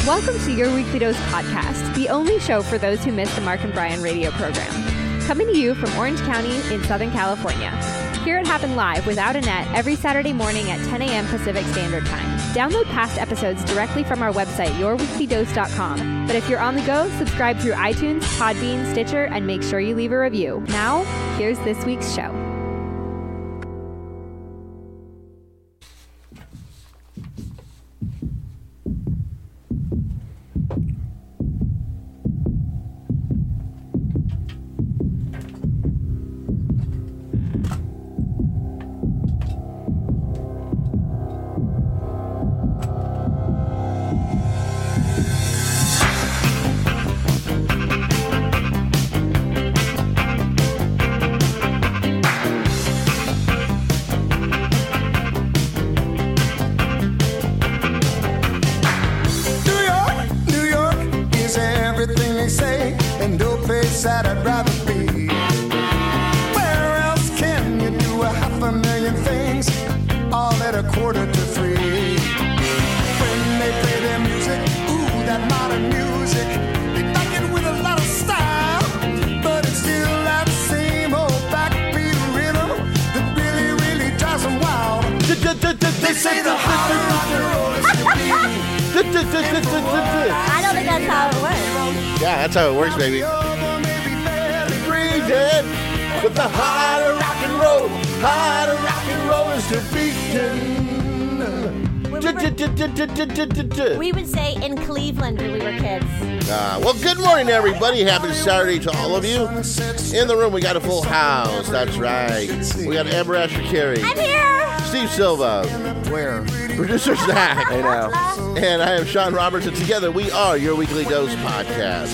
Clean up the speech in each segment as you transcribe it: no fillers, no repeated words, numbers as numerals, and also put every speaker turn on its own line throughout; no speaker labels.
Welcome to Your Weekly Dose podcast, the only show for those who miss the Mark and Brian radio program. Coming to you from Orange County in Southern California. Hear it happen live without a net every Saturday morning at 10 a.m. Pacific Standard Time. Download past episodes directly from our website, yourweeklydose.com. But if you're on the go, subscribe through iTunes, Podbean, Stitcher, and make sure you leave a review. Now, here's this week's show.
That I'd rather be. Where else can you do 500,000 things all at $2:45? When they play their music, ooh, that modern music, they like it with a lot of style, but it's still that same old backbeat rhythm that really, really drives them wild. They say the harder rock and roll is to be.
I don't think that's how it works.
Yeah, that's how it works, baby. But the harder rock and roll is defeating.
We would say in Cleveland when we were kids.
Well, good morning, everybody. Happy Saturday to all of you. In the room, we got a full house. That's right. We got Amber Asher Carey.
I'm here.
Steve Silva.
Where?
Producer Zach.
I know.
And I am Sean Roberts, and together we are Your Weekly Dose podcast.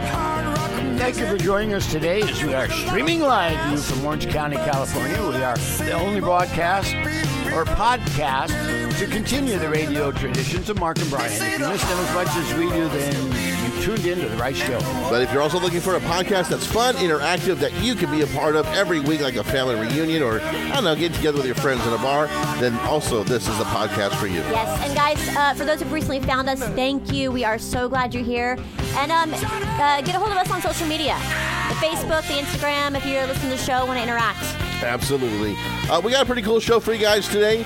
Thank you for joining us today as we are streaming live to you from Orange County, California. We are the only broadcast or podcast to continue the radio traditions of Mark and Brian. If you missed them as much as we do, then you tuned into the right show.
But if you're also looking for a podcast that's fun, interactive, that you can be a part of every week, like a family reunion or, I don't know, get together with your friends in a bar, then also this is the podcast for you.
Yes, and guys, for those who've recently found us, thank you. We are so glad you're here. And get a hold of us on social media. The Facebook, the Instagram, if you're listening to the show, want to interact.
Absolutely. We got a pretty cool show for you guys today.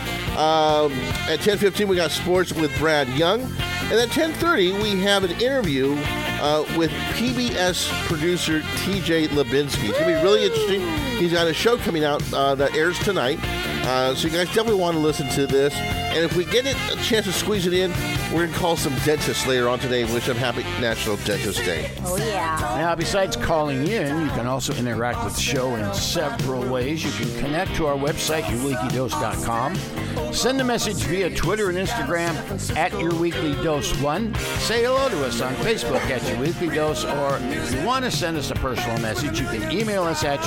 At 10:15, we got sports with Brad Young. And at 10:30, we have an interview with PBS producer TJ Lubinsky. It's going to be really interesting. He's got a show coming out that airs tonight. So you guys definitely want to listen to this. And if we get a chance to squeeze it in, we're going to call some dentists later on today and wish them happy National Dentist Day.
Oh, yeah.
Now, besides calling in, you can also interact with the show in several ways. You can connect to our website, yourweeklydose.com. Send a message via Twitter and Instagram at yourweeklydose1. Say hello to us on Facebook at yourweeklydose, or if you want to send us a personal message, you can email us at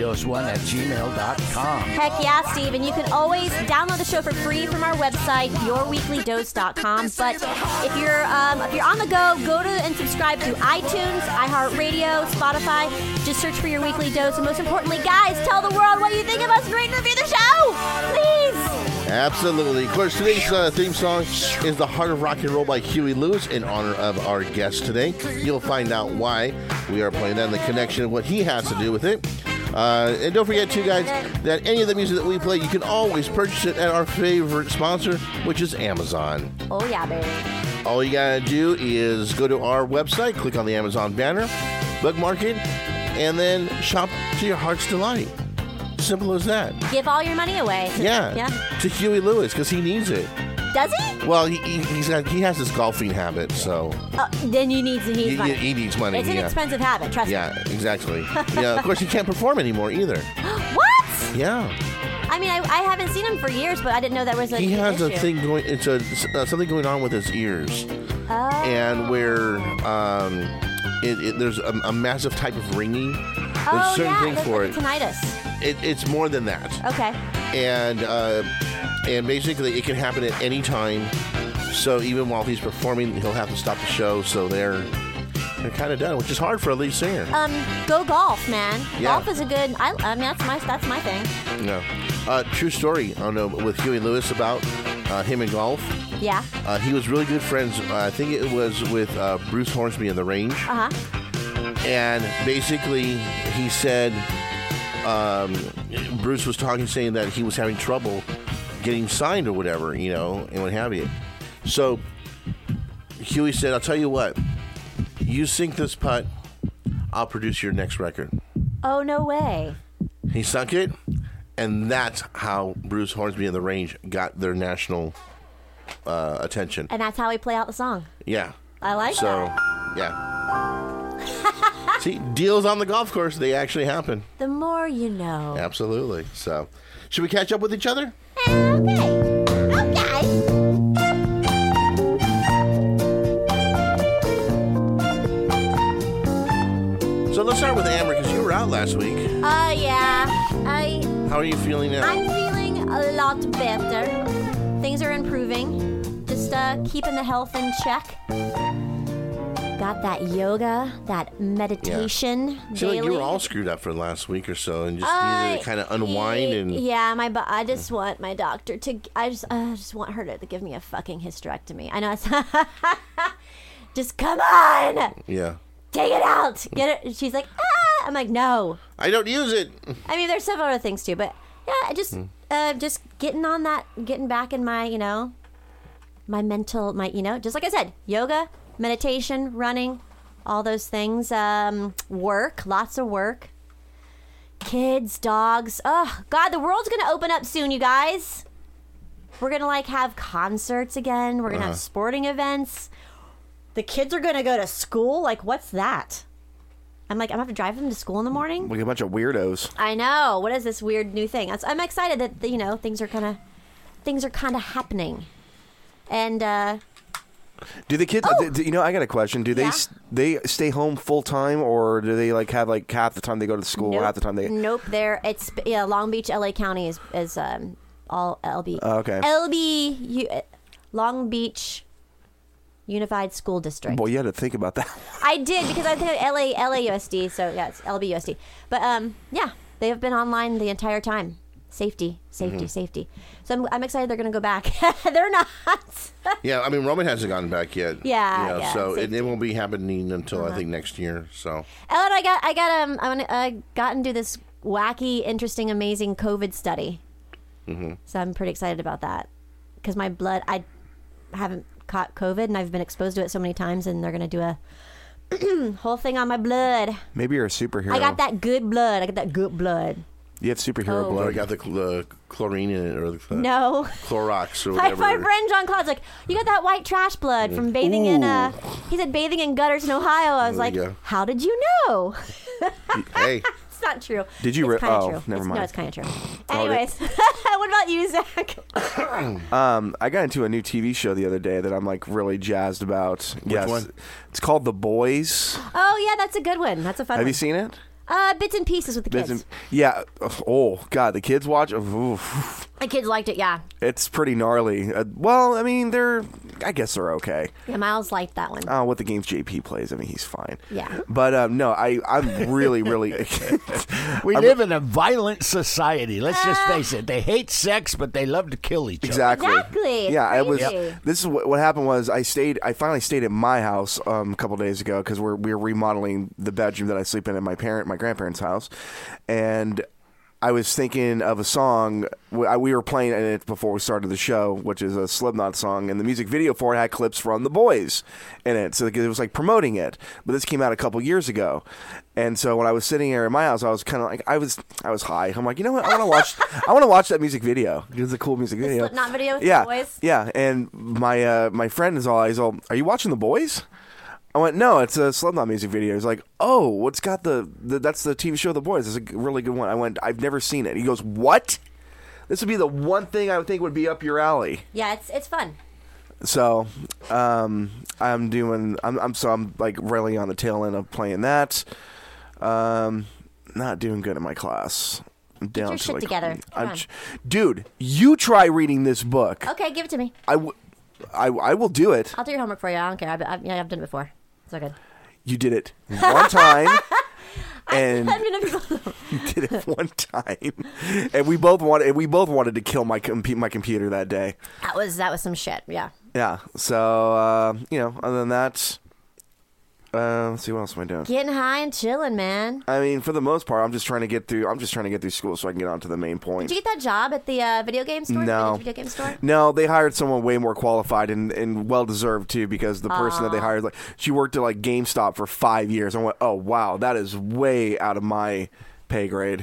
yourweeklydose1@gmail.com.
Heck yeah, Steve. And you can always download the show for free from our website, yourweeklydose.com. But if you're on the go, go to and subscribe to iTunes, iHeartRadio, Spotify. Just search for Your Weekly Dose. And most importantly, guys, tell the world what you think of us. Rate and review the show, please.
Absolutely. Of course, today's theme song is The Heart of Rock and Roll by Huey Lewis in honor of our guest today. You'll find out why we are playing that and the connection of what he has to do with it. And don't forget, too, guys, that any of the music that we play, you can always purchase it at our favorite sponsor, which is Amazon.
Oh, yeah, baby.
All you got to do is go to our website, click on the Amazon banner, bookmark it, and then shop to your heart's delight. Simple as that.
Give all your money away.
Yeah. To Huey Lewis, because he needs it.
Does he?
Well, he has this golfing habit, so...
Then he needs money.
He needs money,
It's an expensive habit, trust me.
Yeah, exactly. Yeah, of course, he can't perform anymore, either.
What?
Yeah.
I mean, I haven't seen him for years, but I didn't know that was
He has a thing going... It's something going on with his ears.
Oh.
And where there's a massive type of ringing. There's a certain thing for it.
Tinnitus.
It's more than that.
Okay.
And basically, it can happen at any time. So even while he's performing, he'll have to stop the show. So they're kind of done, which is hard for a lead singer.
Go golf, man.
Yeah.
Golf is a good. I mean, that's my thing.
No, true story. I don't know with Huey Lewis about him in golf.
Yeah.
He was really good friends. I think it was with Bruce Hornsby in the range. And basically, he said Bruce was saying that he was having trouble getting signed or whatever, and what have you. So Huey said, "I'll tell you what. You sink this putt, I'll produce your next record."
Oh, no way.
He sunk it, and that's how Bruce Hornsby and the Range got their national attention.
And that's how we play out the song.
Yeah.
I like that.
So, yeah. See, deals on the golf course, they actually happen.
The more you know.
Absolutely. So, should we catch up with each other?
Okay.
So let's start with Amber, because you were out last week.
Yeah.
How are you feeling now?
I'm feeling a lot better. Things are improving. Just keeping the health in check. Got that yoga, that meditation
I feel
daily.
like you were all screwed up for the last week or so, and just needed to kind of unwind and.
Yeah, I just want my doctor to. I just want her to give me a fucking hysterectomy. I know it's. Just come on.
Yeah.
Take it out. Get it. She's like, ah. I'm like, no.
I don't use it.
I mean, there's several other things too, but yeah, I just getting on that, getting back in my, my mental, just like I said, yoga, meditation, running, all those things. Work, lots of work. Kids, dogs. Oh God, the world's gonna open up soon, you guys. We're gonna have concerts again. We're gonna have sporting events. The kids are gonna go to school. What's that? I'm gonna have to drive them to school in the morning.
Like a bunch of weirdos.
I know. What is this weird new thing? I'm excited that things are kind of happening. And
do the kids? I got a question. Do they stay home full time, or do they have half the time they go to school,
nope,
half the time they?
Nope. It's Long Beach, LA County is all LB.
Okay.
Long Beach Unified School District.
Boy, you had to think about that.
I did, because I think LAUSD, so yeah, it's LBUSD. But yeah, they have been online the entire time. Safety. So I'm excited they're going to go back. They're not.
Yeah, I mean, Roman hasn't gotten back yet.
Yeah.
So it won't be happening until I think next year. So.
Ellen, I got into this wacky, interesting, amazing COVID study. So I'm pretty excited about that, because my blood, I haven't caught COVID, and I've been exposed to it so many times, and they're going to do a whole thing on my blood.
Maybe you're a superhero.
I got that good blood.
You have superhero blood.
I got the chlorine in it, or the
No.
Clorox or whatever.
My friend John Claude's like, you got that white trash blood from bathing in he said bathing in gutters in Ohio. I was like, how did you know?
Hey.
It's not true.
Did you?
It's kind of true.
Never mind.
No, it's kind of true. Anyways, what about you, Zach?
I got into a new TV show the other day that I'm really jazzed about.
Which one?
It's called The Boys.
Oh yeah, that's a good one. That's a fun one.
Have you seen it?
Bits and pieces with the kids.
Yeah. Oh God, the kids watch. Oof.
The kids liked it. Yeah.
It's pretty gnarly. I guess they're okay.
Yeah, Miles liked that one.
With the games JP plays, he's fine.
Yeah.
But no, I'm really, really.
We live in a violent society. Let's just face it. They hate sex, but they love to kill each other.
Exactly.
It's
Yeah,
crazy.
This is what happened was I finally stayed at my house a couple days ago, because we were remodeling the bedroom that I sleep in at my grandparents' house, and I was thinking of a song. We were playing it before we started the show, which is a Slipknot song, and the music video for it had clips from The Boys in it. So it was promoting it. But this came out a couple years ago. And so when I was sitting here in my house, I was kind of I was high. I'm like, you know what? I want to watch that music video. It's a cool music video.
The Slipknot video with
The
Boys?
Yeah. And my friend is all, are you watching The Boys? I went, no, it's a Slipknot music video. He's like, oh, it's got that's the TV show The Boys. It's a really good one. I went, I've never seen it. He goes, what? This would be the one thing I would think would be up your alley.
Yeah, it's fun.
So, I'm really on the tail end of playing that. Not doing good in my class. I'm down
your
to
shit together. Come on.
Dude, you try reading this book.
Okay, give it to me.
I will do it.
I'll do your homework for you. I don't care. I've done it before. It's all good.
You did it one time. And you did it one time, and we both wanted to kill my computer that day.
That was some shit. Yeah.
Yeah. So other than that, let's see, what else am I doing?
Getting high and chilling, man.
I mean, for the most part, I'm just trying to get through school so I can get on to the main point.
Did you get that job at the video game store?
No.
Video game store?
No, they hired someone way more qualified and well deserved too, because the person that they hired, like, she worked at like GameStop for 5 years. I went, oh wow, that is way out of my pay grade.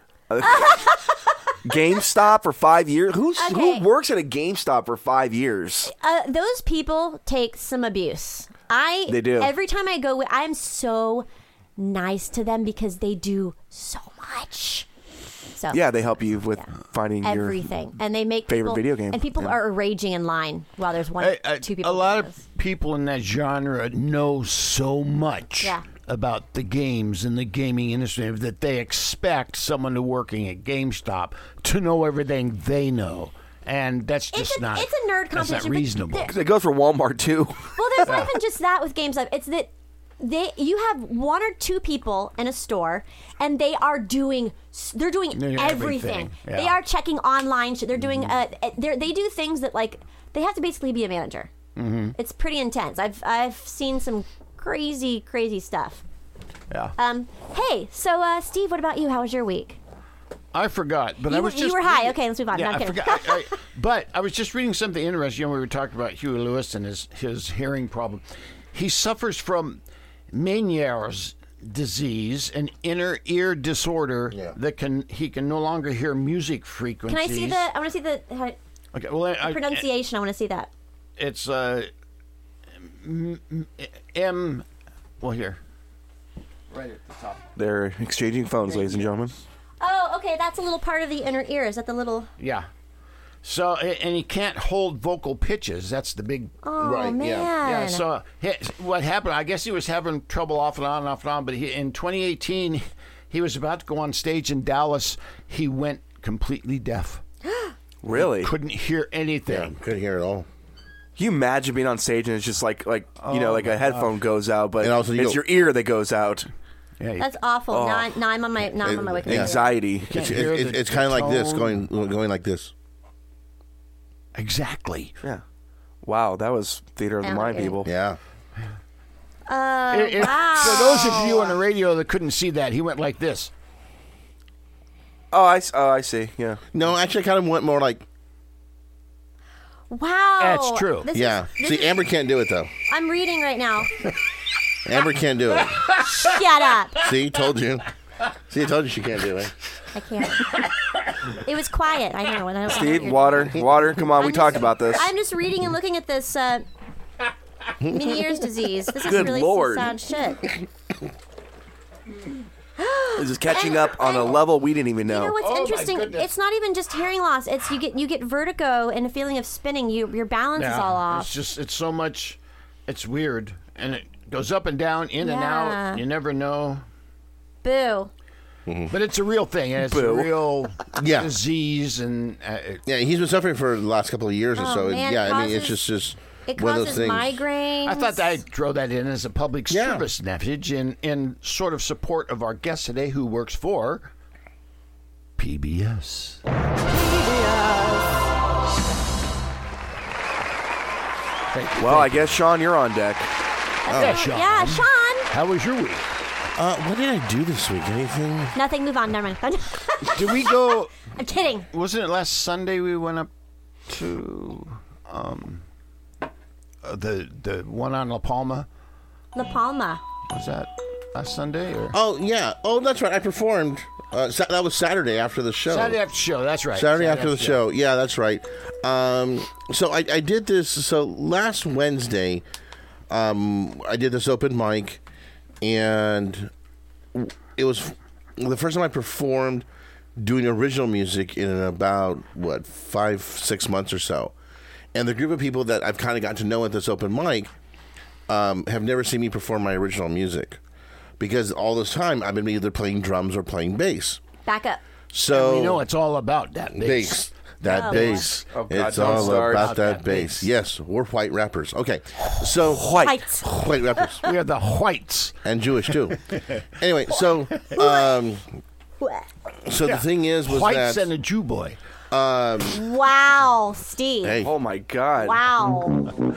GameStop for 5 years? Who works at a GameStop for 5 years?
Those people take some abuse.
They do.
Every time I go, I'm so nice to them because they do so much. So
yeah, they help you with finding
everything, and they make
favorite video game.
And people are raging in line while there's two people.
A lot of people in that genre know so much about the games and the gaming industry that they expect someone working at GameStop to know everything they know. And that's just not.
It's a nerd competition.
That's not reasonable.
It goes for Walmart too.
Well, there's not even just that with GameStop. It's that you have one or two people in a store, and they're doing everything.
Yeah.
They are checking online. They're doing. They do things that, like, they have to basically be a manager. Mm-hmm. It's pretty intense. I've seen some crazy stuff.
Yeah.
Hey, so Steve, what about you? How was your week?
I forgot, but
you were high. Okay, let's move on.
Yeah,
no, I'm kidding.
I forgot. But I was just reading something interesting. We were talking about Huey Lewis and his hearing problem. He suffers from Meniere's disease, an inner ear disorder that he can no longer hear music frequencies.
Can I see I want to see the
okay, well,
pronunciation. I want to see that.
It's well, here. Right at the top.
They're exchanging phones, ladies and gentlemen.
Oh, okay, that's a little part of the inner ear. Is that the little...
Yeah. So, and he can't hold vocal pitches. That's the big...
Oh, man.
Yeah, so what happened, I guess he was having trouble off and on, but in 2018, he was about to go on stage in Dallas. He went completely deaf.
Really?
Couldn't hear anything.
Yeah, couldn't hear at all.
Can you imagine being on stage and it's just like a headphone goes out, but it's your ear that goes out.
Yeah,
that's awful.
Oh.
Now I'm on my Wikipedia.
Anxiety.
It's kind of like this, going like this.
Exactly.
Yeah. Wow, that was theater of the mind, people.
Yeah.
Wow.
For those of you on the radio that couldn't see that, he went like this.
Oh, I see. Yeah.
No, actually, I kind of went more like.
Wow.
That's true.
See, Amber can't do it though.
I'm reading right now.
Amber can't do it.
Shut up.
See, told you. See, I told you she can't do it.
I can't. It was quiet. I know.
Steve, water. Come on, we talked about this.
I'm just reading and looking at this Meniere's disease. This is
Good
really
Lord.
some sad shit.
This is catching up on a level we didn't even know.
You know what's
Oh, my
interesting?
goodness.
It's not even just hearing loss. It's you get vertigo and a feeling of spinning. Your balance is all off.
It's so much. It's weird, and it goes up and down, in and out. You never know.
Boo.
But it's a real thing. And it's a real disease, and
he's been suffering for the last couple of years or so.
Man,
I mean, it's just
it
one of those
causes
things.
migraines.
I thought that I'd throw that in as a public service message in sort of support of our guest today, who works for PBS.
Well, I guess, Sean, you're on deck.
Yeah, Sean.
Yeah, Sean.
How was your week?
What did I do this week? Anything?
Nothing. Move on. Never mind.
Did we go?
I'm kidding.
Wasn't it last Sunday we went up to the one on La Palma?
La Palma.
Was that last Sunday? Or?
Oh, yeah. Oh, that's right. I performed. That was Saturday after the show.
Saturday after the show. That's right.
Saturday after the show. Yeah, that's right. So I did this. So last Wednesday, I did this open mic, and it was the first time I performed doing original music in about 5-6 months or so. And the group of people that I've kind of gotten to know at this open mic have never seen me perform my original music, because all this time I've been either playing drums or playing bass.
Back up.
So
we know it's all about that bass.
That bass.
Oh, God,
It's
don't
all
start.
about that bass. Yes, we're white rappers. Okay, so
White.
white rappers
We are the whites.
and Jewish too. Anyway, so the thing is was
Whites
that
and a Jew boy.
Wow, Steve.
hey,
Oh my God.
Wow.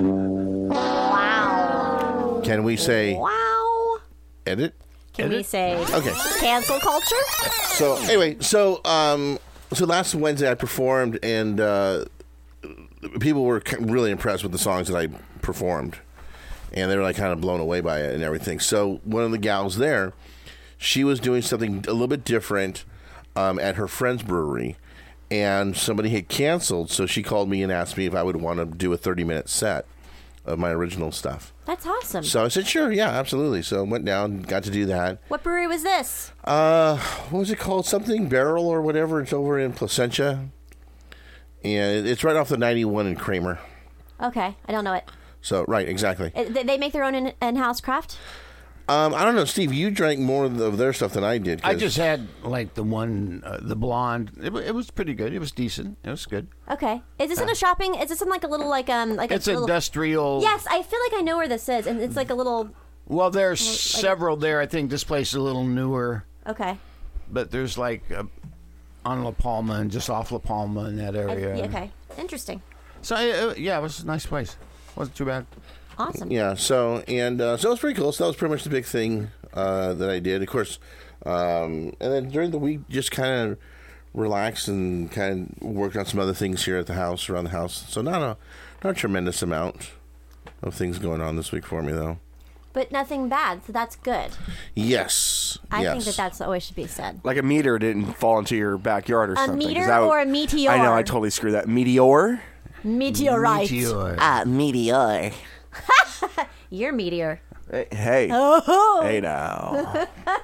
Wow.
can we say
Wow.
edit?
Can we say
Okay.
cancel culture?
So anyway, so last Wednesday I performed, and people were really impressed with the songs that I performed, and they were like kind of blown away by it and everything. So one of the gals there, she was doing something a little bit different at her friend's brewery, and somebody had canceled, so she called me and asked me if I would want to do a 30-minute set of my original stuff.
That's awesome.
So I said, sure, yeah, absolutely. So I went down, got to do that.
What brewery was this?
What was it called? Something Barrel or whatever. It's over in Placentia. And it's right off the 91 in Kramer.
Okay, I don't know it.
So, right, exactly.
They make their own in-house craft?
I don't know, Steve, you drank more of their stuff than I did.
I just had like the one, the blonde. It was pretty good. It was decent. It was good.
Okay. Is this in a shopping? Is this in like a little like
It's
a little,
industrial.
Yes, I feel like I know where this is, and it's like a little.
Well, there's several there. I think this place is a little newer,
Okay.
but there's like on La Palma and just off La Palma in that area.
Okay. Interesting.
So yeah, it was a nice place. Wasn't too bad.
Awesome.
Yeah, so it was pretty cool. So that was pretty much the big thing that I did. Of course, and then during the week, just kind of relaxed and kind of worked on some other things here at the house, around the house. So not a tremendous amount of things going on this week for me, though.
But nothing bad, so that's good.
Yes.
I
yes.
think that's always should be said.
Like a meteor didn't fall into your backyard or something. 'Cause
meteor
that would-
or a meteor?
I know, I totally screwed that. Meteor?
Meteorite.
Meteor.
Meteor.
You're meteor.
Hey.
Oh.
Hey now.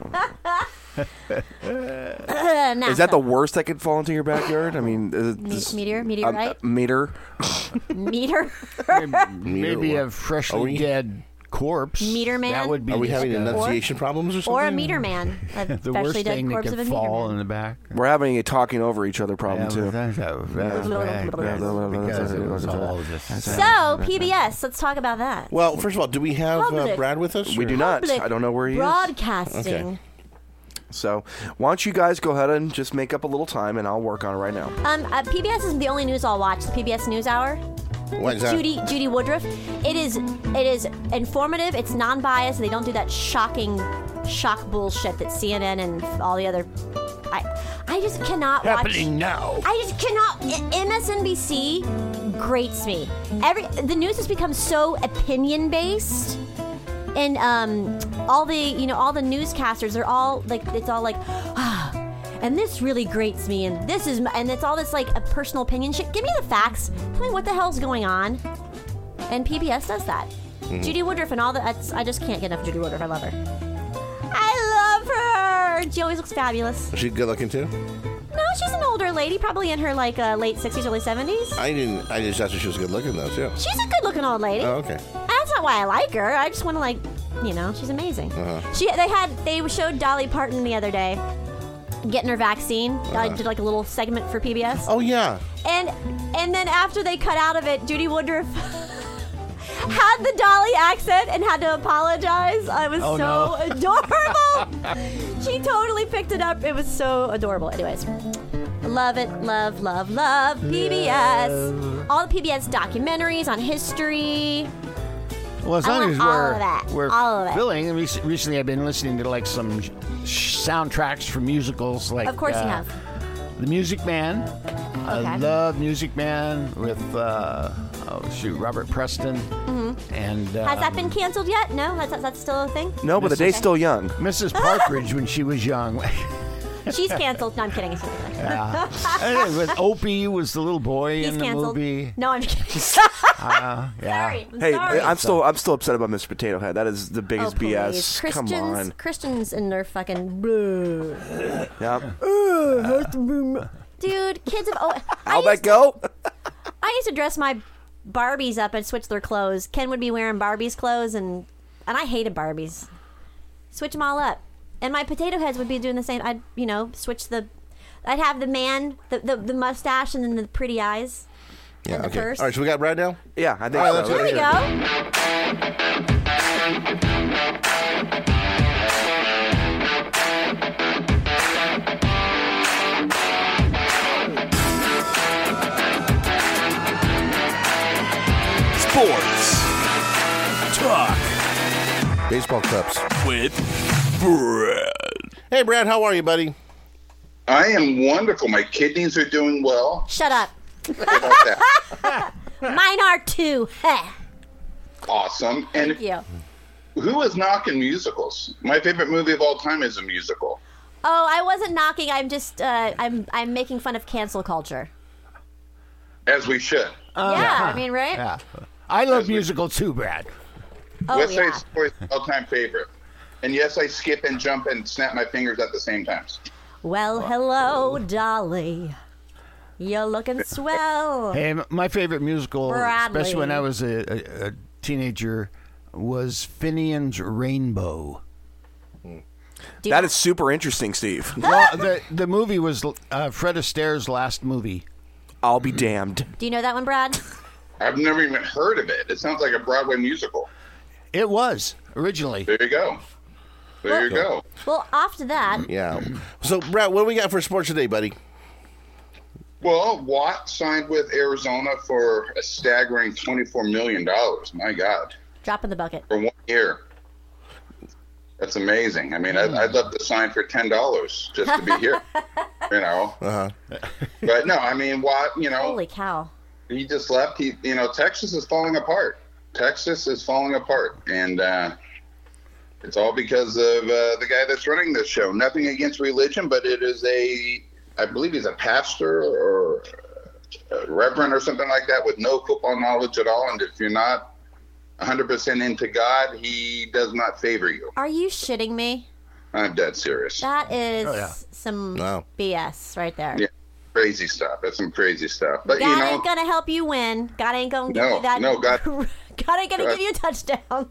NASA.
Is that the worst that could fall into your backyard? I mean,
meteorite?
Meter.
Meter?
Maybe a freshly dead corpse.
Meter man?
That would be.
Are we having
Or-
enunciation problems or something?
Or a meter man. A
the
freshly
worst
dead
thing that
corpse
could
of a meter
fall
man.
in the back?
We're having a talking over each other problem, too.
Because it was all just
So, PBS, let's talk about that.
Well, first of all, do we have
Public.
Brad with us?
We
or-
do not.
Public
I don't know where he is.
Broadcasting.
Okay.
So, why don't you guys go ahead and just make up a little time, and I'll work on it right now.
PBS isn't the only news I'll watch. The PBS NewsHour.
What is that?
Judy Woodruff. It is informative. It's non-biased. They don't do that shock bullshit that CNN and all the other. I just cannot watch.
happening now.
I just cannot. MSNBC grates me. The news has become so opinion based, and all the newscasters are all like, it's all like, and this really grates me, and this is, and it's all this like a personal opinion shit. Give me the facts. Tell me what the hell's going on. And PBS does that.
Mm-hmm.
Judy Woodruff and all that. I just can't get enough of Judy Woodruff. I love her. I love her. She always looks fabulous.
Is she good looking too?
No, she's an older lady, probably in her like late 60s, early 70s.
I just asked her she was good looking though too.
She's a good-looking old lady.
Oh, okay.
That's not why I like her. I just want to she's amazing. They showed Dolly Parton the other day getting her vaccine. I did like a little segment for PBS.
Oh yeah.
And then after they cut out of it, Judy Woodruff had the Dolly accent and had to apologize. I was adorable. She totally picked it up. It was so adorable. Anyways, love it. Love, love, love PBS. All the PBS documentaries on history.
Well, as
I
long
want
as
all of that.
we're
All of it.
filling, and recently I've been listening to like some soundtracks for musicals. Like,
Of course you have.
The Music Man.
Okay.
I love Music Man with Robert Preston.
Mm-hmm.
And
Has that been canceled yet? No? That's still a thing?
No, but the day's still young.
Mrs. Partridge when she was young.
She's canceled. No, I'm kidding.
And with Opie was the little boy
He's
in the
canceled.
movie.
No, I'm kidding.
Yeah.
Sorry. I'm
Hey,
sorry.
I'm still upset about Mr. Potato Head. That is the biggest
please.
BS. Come on.
Christians and their fucking
Yeah.
dude, kids have.
How'd that go?
I used to dress my Barbies up and switch their clothes. Ken would be wearing Barbie's clothes, and I hated Barbies. Switch them all up, and my Potato Heads would be doing the same. I'd switch the I'd have the man, the mustache, and then the pretty eyes.
Yeah,
and the
okay.
purse.
All right, so we got Brad now?
Yeah, I think
All right,
so.
let's
There we go.
Sports Talk
Baseball cups.
with Brad.
Hey, Brad, how are you, buddy?
I am wonderful. My kidneys are doing well.
Shut up.
How about that?
Mine are too. Heh.
Awesome. And
Thank you.
who is knocking musicals? My favorite movie of all time is a musical.
Oh, I wasn't knocking. I'm just I'm making fun of cancel culture.
As we should.
Yeah, I mean, right?
Yeah. I love musical too, Brad.
Oh,
West
yeah.
Side Story is my all-time favorite. And yes, I skip and jump and snap my fingers at the same time.
Well, hello, Dolly. You're looking swell.
Hey, my favorite musical,
Bradley.
especially when I was a teenager, was Finian's Rainbow.
Dude,
That is super interesting, Steve.
Well, the movie was Fred Astaire's last movie.
I'll be damned.
do you know that one, Brad?
I've never even heard of it. It sounds like a Broadway musical.
It was originally.
There you go. There you go.
Well, after that,
Yeah. So, Brad, what do we got for sports today, buddy?
Well, Watt signed with Arizona for a staggering $24 million. My God.
drop in the bucket.
For 1 year. That's amazing. I mean, I'd love to sign for $10 just to be here. You know.
Uh-huh.
But no, I mean, Watt, you know,
Holy cow.
he just left. Texas is falling apart. Texas is falling apart. And it's all because of the guy that's running this show. Nothing against religion, but it is I believe he's a pastor or a reverend or something like that with no football knowledge at all. And if you're not 100% into God, he does not favor you.
Are you shitting me?
I'm dead serious.
That is
Oh, yeah.
some
Wow.
BS right there.
Yeah, crazy stuff. That's some crazy stuff. But
God
you know,
ain't gonna help you win. God ain't gonna give
No,
you that.
no, God-
God ain't gonna
God.
give you a touchdown.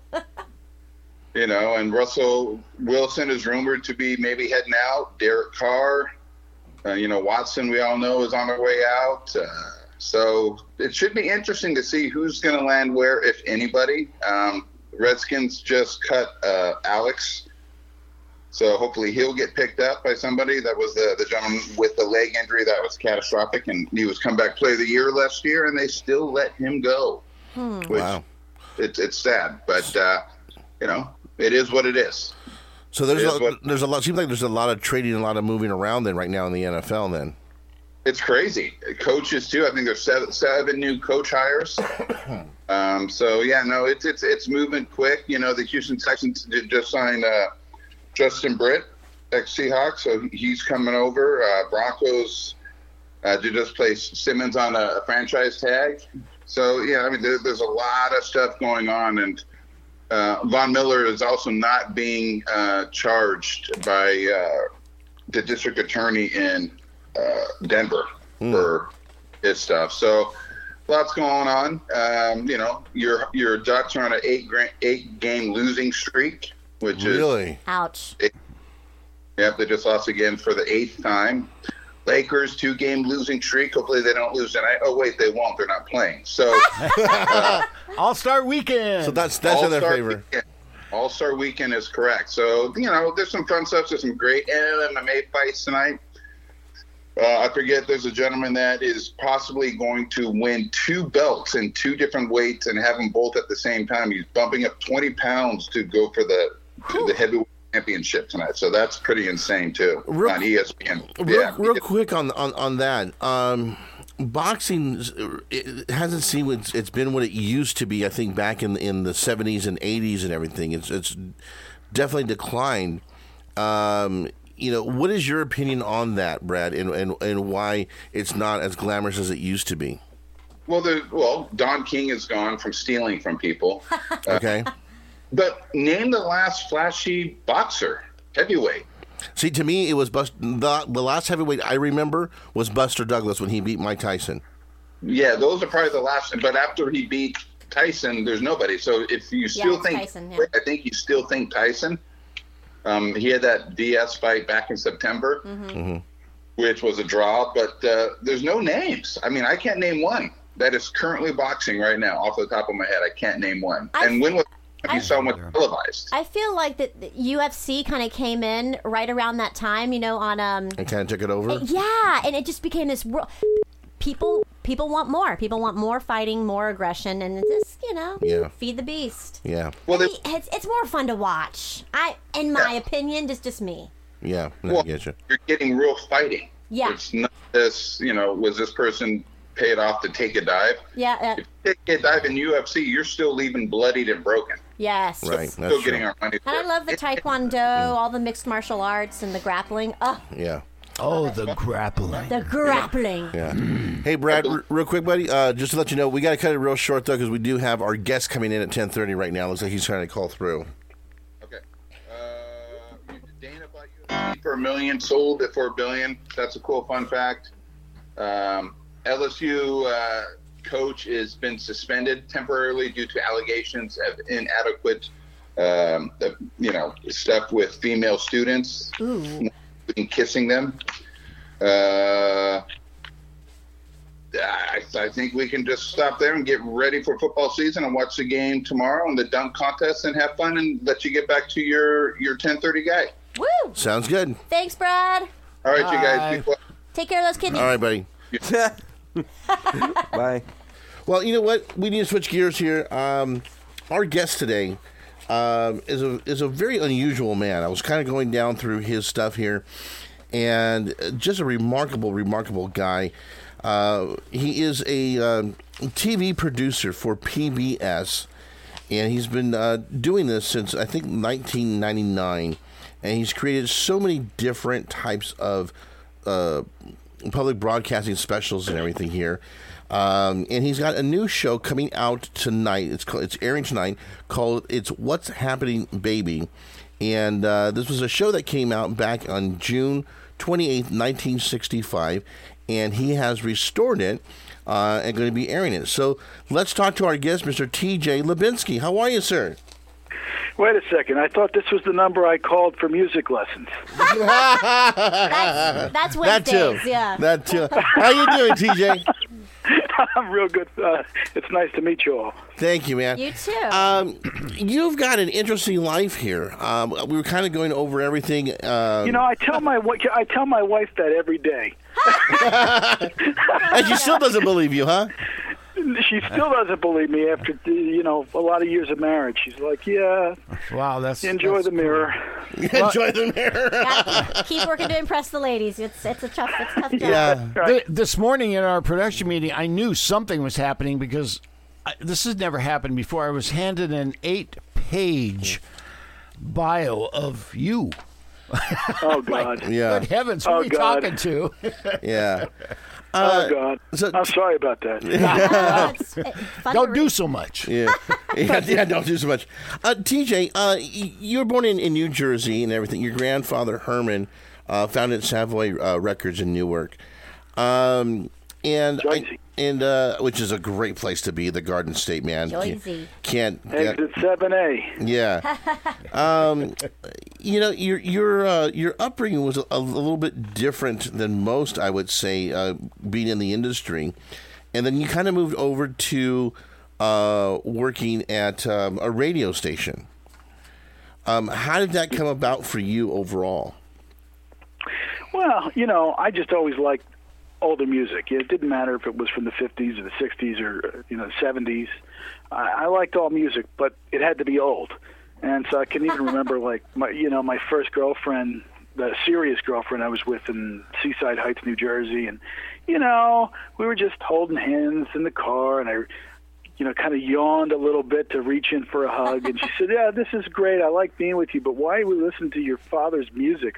and Russell Wilson is rumored to be maybe heading out. Derek Carr, Watson, we all know, is on the way out. So it should be interesting to see who's going to land where, if anybody. Redskins just cut Alex, so hopefully he'll get picked up by somebody. That was the gentleman with the leg injury that was catastrophic, and he was comeback player of the year last year, and they still let him go. Which,
Wow.
It's sad, but it is what it is.
So there's a lot. Seems like there's a lot of trading, a lot of moving around then right now in the NFL. Then
It's crazy. Coaches too. I think there's seven new coach hires. It's moving quick. The Houston Texans did just sign Justin Britt, ex-Seahawks, so he's coming over. Broncos did just place Simmons on a franchise tag. So yeah, I mean there's a lot of stuff going on, and Von Miller is also not being charged by the district attorney in Denver for his stuff. So lots going on. Your Ducks are on an 8-game losing streak, which is
really,
Ouch.
Yep, they just lost again for the 8th time. Lakers 2-game losing streak. Hopefully they don't lose tonight. Oh wait, they won't. They're not playing. So
All-Star Weekend.
so that's in their
All-Star
favor.
Weekend. All-Star Weekend is correct. So there's some fun stuff. There's some great MMA fights tonight. I forget. There's a gentleman that is possibly going to win 2 belts in 2 different weights and have them both at the same time. He's bumping up 20 pounds to go for the heavyweight championship tonight. So that's pretty insane too on ESPN.
Real quick on that. Boxing it hasn't seen it's been what it used to be. I think back in the 70s and 80s and everything. It's definitely declined. What is your opinion on that, Brad, and why it's not as glamorous as it used to be?
Well, Don King is gone from stealing from people.
Okay.
But name the last flashy boxer, heavyweight.
See, to me, it was the last heavyweight I remember was Buster Douglas when he beat Mike Tyson.
Yeah, those are probably the last. But after he beat Tyson, there's nobody. So if you still think,
Tyson, yeah.
I think you still think Tyson. He had that DS fight back in September. which was a draw. But there's no names. I mean, I can't name one that is currently boxing right now off the top of my head. I can't name one. And when was you saw one televised?
I feel like the UFC kind of came in right around that time, on
And kind of took it over?
Yeah, and it just became this world. People want more. People want more fighting, more aggression, and just, feed the beast.
Yeah.
Well,
it's more fun to watch. In my opinion, just me.
Yeah, I get you.
You're getting real fighting.
Yeah.
It's not this, was this person paid off to take a dive?
Yeah.
If you take a dive in UFC, you're still leaving bloodied and broken.
Yes.
Right.
Still
That's
getting
true.
our money.
And I love the taekwondo, all the mixed martial arts, and the grappling. Oh,
Yeah.
Oh, the grappling.
the grappling.
Yeah. Hey, Brad, real quick, buddy, just to let you know, we got to cut it real short, though, because we do have our guest coming in at 10:30 right now. Looks like he's trying to call through.
Okay. Dana bought UFC for $1 million, sold it for $1 billion. That's a cool fun fact. LSU coach has been suspended temporarily due to allegations of inadequate, stuff with female students, including kissing them. I think we can just stop there and get ready for football season and watch the game tomorrow and the dunk contest and have fun and let you get back to your 10:30 guy.
Woo!
Sounds good.
Thanks, Brad.
All right, you guys. Be well.
Take care of those kidneys.
All right, buddy.
Bye.
Well, you know what? We need to switch gears here. Our guest today is a very unusual man. I was kind of going down through his stuff here, and just a remarkable guy. He is a TV producer for PBS, and he's been doing this since, I think, 1999, and he's created so many different types of public broadcasting specials and everything here. And he's got a new show coming out tonight. It's airing tonight, called It's What's Happening, Baby. And this was a show that came out back on June 28th, 1965, and he has restored it and going to be airing it. So let's talk to our guest, Mr. T.J. Lubinsky. How are you, sir?
Wait a second. I thought this was the number I called for music lessons.
That's Wednesdays, yeah.
That too. How you doing, T.J.?
I'm real good. It's nice to meet you all.
Thank you, man.
You too.
You've got an interesting life here. We were kind of going over everything.
I tell my wife that every day.
And she still doesn't believe you, huh?
She still doesn't believe me after a lot of years of marriage. She's like, "Yeah,
Wow, that's
enjoy the mirror."
Enjoy the mirror.
Gotta keep working to impress the ladies. It's a tough job.
Yeah.
Right.
This morning in our production meeting, I knew something was happening because this has never happened before. I was handed an 8-page bio of you.
Oh God.
Yeah.
Good heavens, who
Oh,
are you
God.
talking to?
Yeah.
Oh God.
so-
I'm sorry about that.
It's fun
Don't
to
do
read.
so much.
Yeah. Yeah, don't do so much. TJ, you were born in New Jersey and everything. Your grandfather, Herman, founded Savoy Records in Newark.
Jersey.
Which is a great place to be, the Garden State, man.
Jersey.
Can't
Exit 7A.
yeah. Your upbringing was a little bit different than most, I would say, being in the industry. And then you kind of moved over to working at a radio station. How did that come about for you overall?
Well, I just always liked older music. It didn't matter if it was from the 50s or the 60s or the 70s. I liked all music, but it had to be old. And so I can even remember my first girlfriend, the serious girlfriend I was with in Seaside Heights, New Jersey, and we were just holding hands in the car, and I kind of yawned a little bit to reach in for a hug, and she said, "Yeah, this is great. I like being with you, but why do we listen to your father's music?"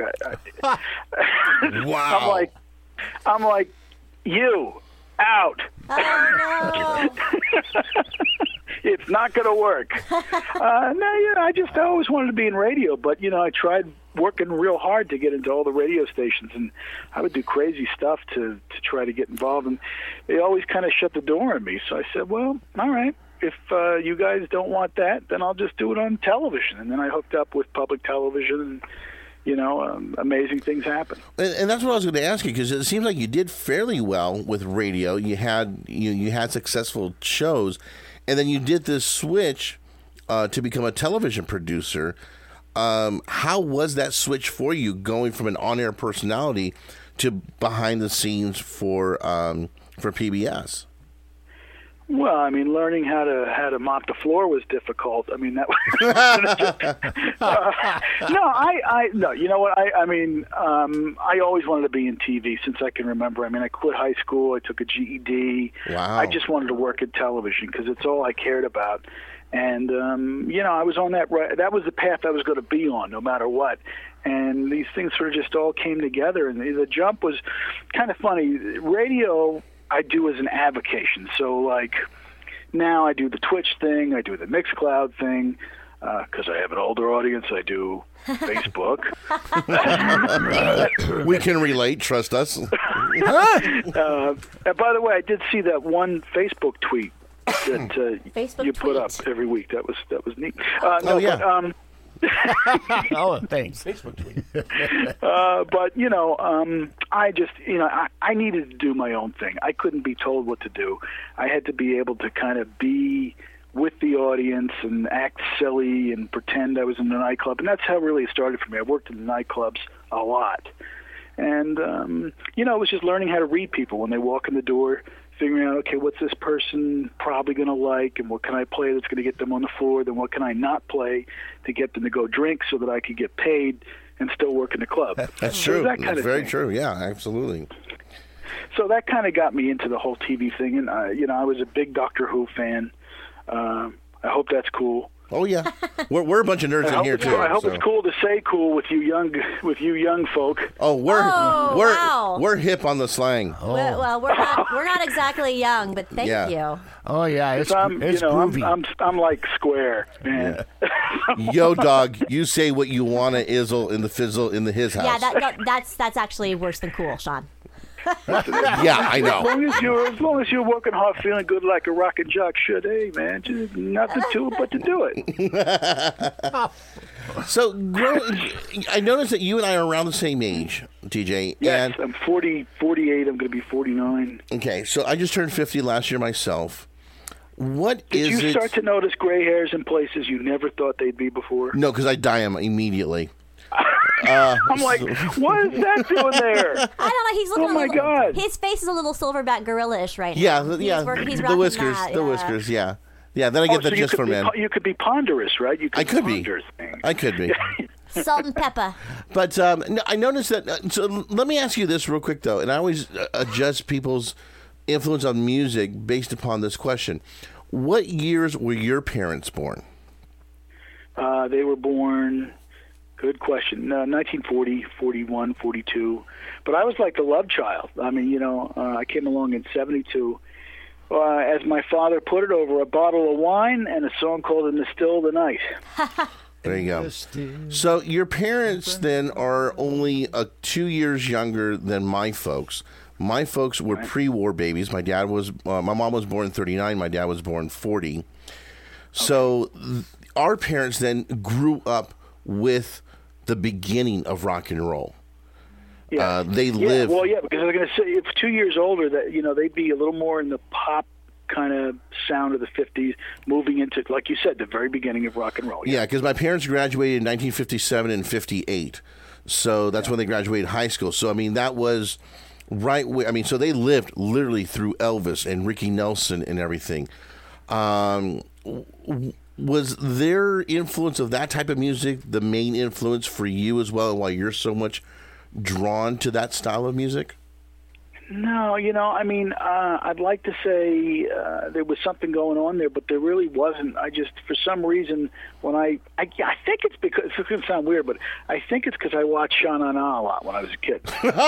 Wow.
I'm like, you out.
Oh, no.
It's not going to work. I always wanted to be in radio, but I tried working real hard to get into all the radio stations, and I would do crazy stuff to try to get involved, and they always kind of shut the door on me. So I said, well, all right, if you guys don't want that, then I'll just do it on television. And then I hooked up with public television, and amazing things happen.
And that's what I was going to ask you, because it seems like you did fairly well with radio. You had successful shows, and then you did this switch to become a television producer. How was that switch for you, going from an on-air personality to behind the scenes for PBS?
Well, I mean, learning how to mop the floor was difficult. I mean, that was no. You know what? I always wanted to be in TV since I can remember. I mean, I quit high school. I took a GED.
Wow.
I just wanted to work in television because it's all I cared about. And I was on that. That was the path I was going to be on, no matter what. And these things sort of just all came together. And the jump was kind of funny. Radio, I do as an avocation. So, like, now I do the Twitch thing, I do the Mixcloud thing, because I have an older audience, I do Facebook.
We can relate, trust us.
And by the way, I did see that one Facebook tweet that
Facebook
you put up
tweet.
every week. That was neat.
Yeah.
But,
Oh, thanks. Facebook tweet.
but I just I needed to do my own thing. I couldn't be told what to do. I had to be able to kind of be with the audience and act silly and pretend I was in the nightclub, and that's how really it started for me. I worked in the nightclubs a lot, and it was just learning how to read people when they walk in the door. Figuring out, okay, what's this person probably going to like, and what can I play that's going to get them on the floor, then what can I not play to get them to go drink so that I could get paid and still work in the club.
That's
So
true.
that kind
That's
of
very
thing.
true. Yeah, absolutely.
So that kind of got me into the whole TV thing, and I was a big Doctor Who fan. I hope that's cool.
Oh yeah, we're a bunch of nerds in here too.
I hope
so.
it's cool to say cool with you young folk.
Oh,
wow.
we're hip on the slang.
Well, we're not exactly young, but thank you.
Oh, yeah, it's
I'm
groovy.
I'm like square, man.
Yo, dog, you say what you want to izzle in the fizzle in the his house.
Yeah, that's actually worse than cool, Sean.
Yeah, I know.
As long as you're working hard, feeling good like a rockin' jock should, hey man, just nothing to it but to do it.
So, I noticed that you and I are around the same age, TJ.
Yes,
And,
I'm 48. I'm going to be 49.
okay, so I just turned 50 last year myself. What
Did
is
you
it?
start to notice gray hairs in places you never thought they'd be before?
No, because I dye them immediately.
I'm like, what is that doing there?
I don't know. He's looking.
Oh my God.
His face is a little silverback gorilla-ish right
Yeah,
now. He's
the
rocking
whiskers,
that,
the
yeah.
whiskers, yeah. Yeah, then I get
So
the
you
just
could
for
be
men.
You could be ponderous, right? You could
I could be.
ponder things.
I could be.
Salt and pepper.
But no, I noticed that. So let me ask you this real quick, though, and I always adjust people's influence on music based upon this question. What years were your parents born?
They were born, good question, 1940, 41, 42. But I was like the love child. I mean, I came along in 72. As my father put it, over a bottle of wine and a song called In the Still of the Night.
There you go. So your parents then are only 2 years younger than my folks. My folks were pre-war babies. My dad was, my mom was born in 39. My dad was born 40. So our parents then grew up with the beginning of rock and roll.
Yeah.
They lived.
Well, yeah, because I was going to say, if 2 years older, that they'd be a little more in the pop kind of sound of the 50s, moving into, like you said, the very beginning of rock and roll.
Yeah, because my parents graduated in 1957 and 58. So that's when they graduated high school. So, I mean, that was right where, so they lived literally through Elvis and Ricky Nelson and everything. Was their influence of that type of music the main influence for you as well, and why you're so much drawn to that style of music?
No, I'd like to say there was something going on there, but there really wasn't. I just, for some reason, when I think it's because, it's going to sound weird, but I think it's because I watched Sha Na Na a lot when I was a kid.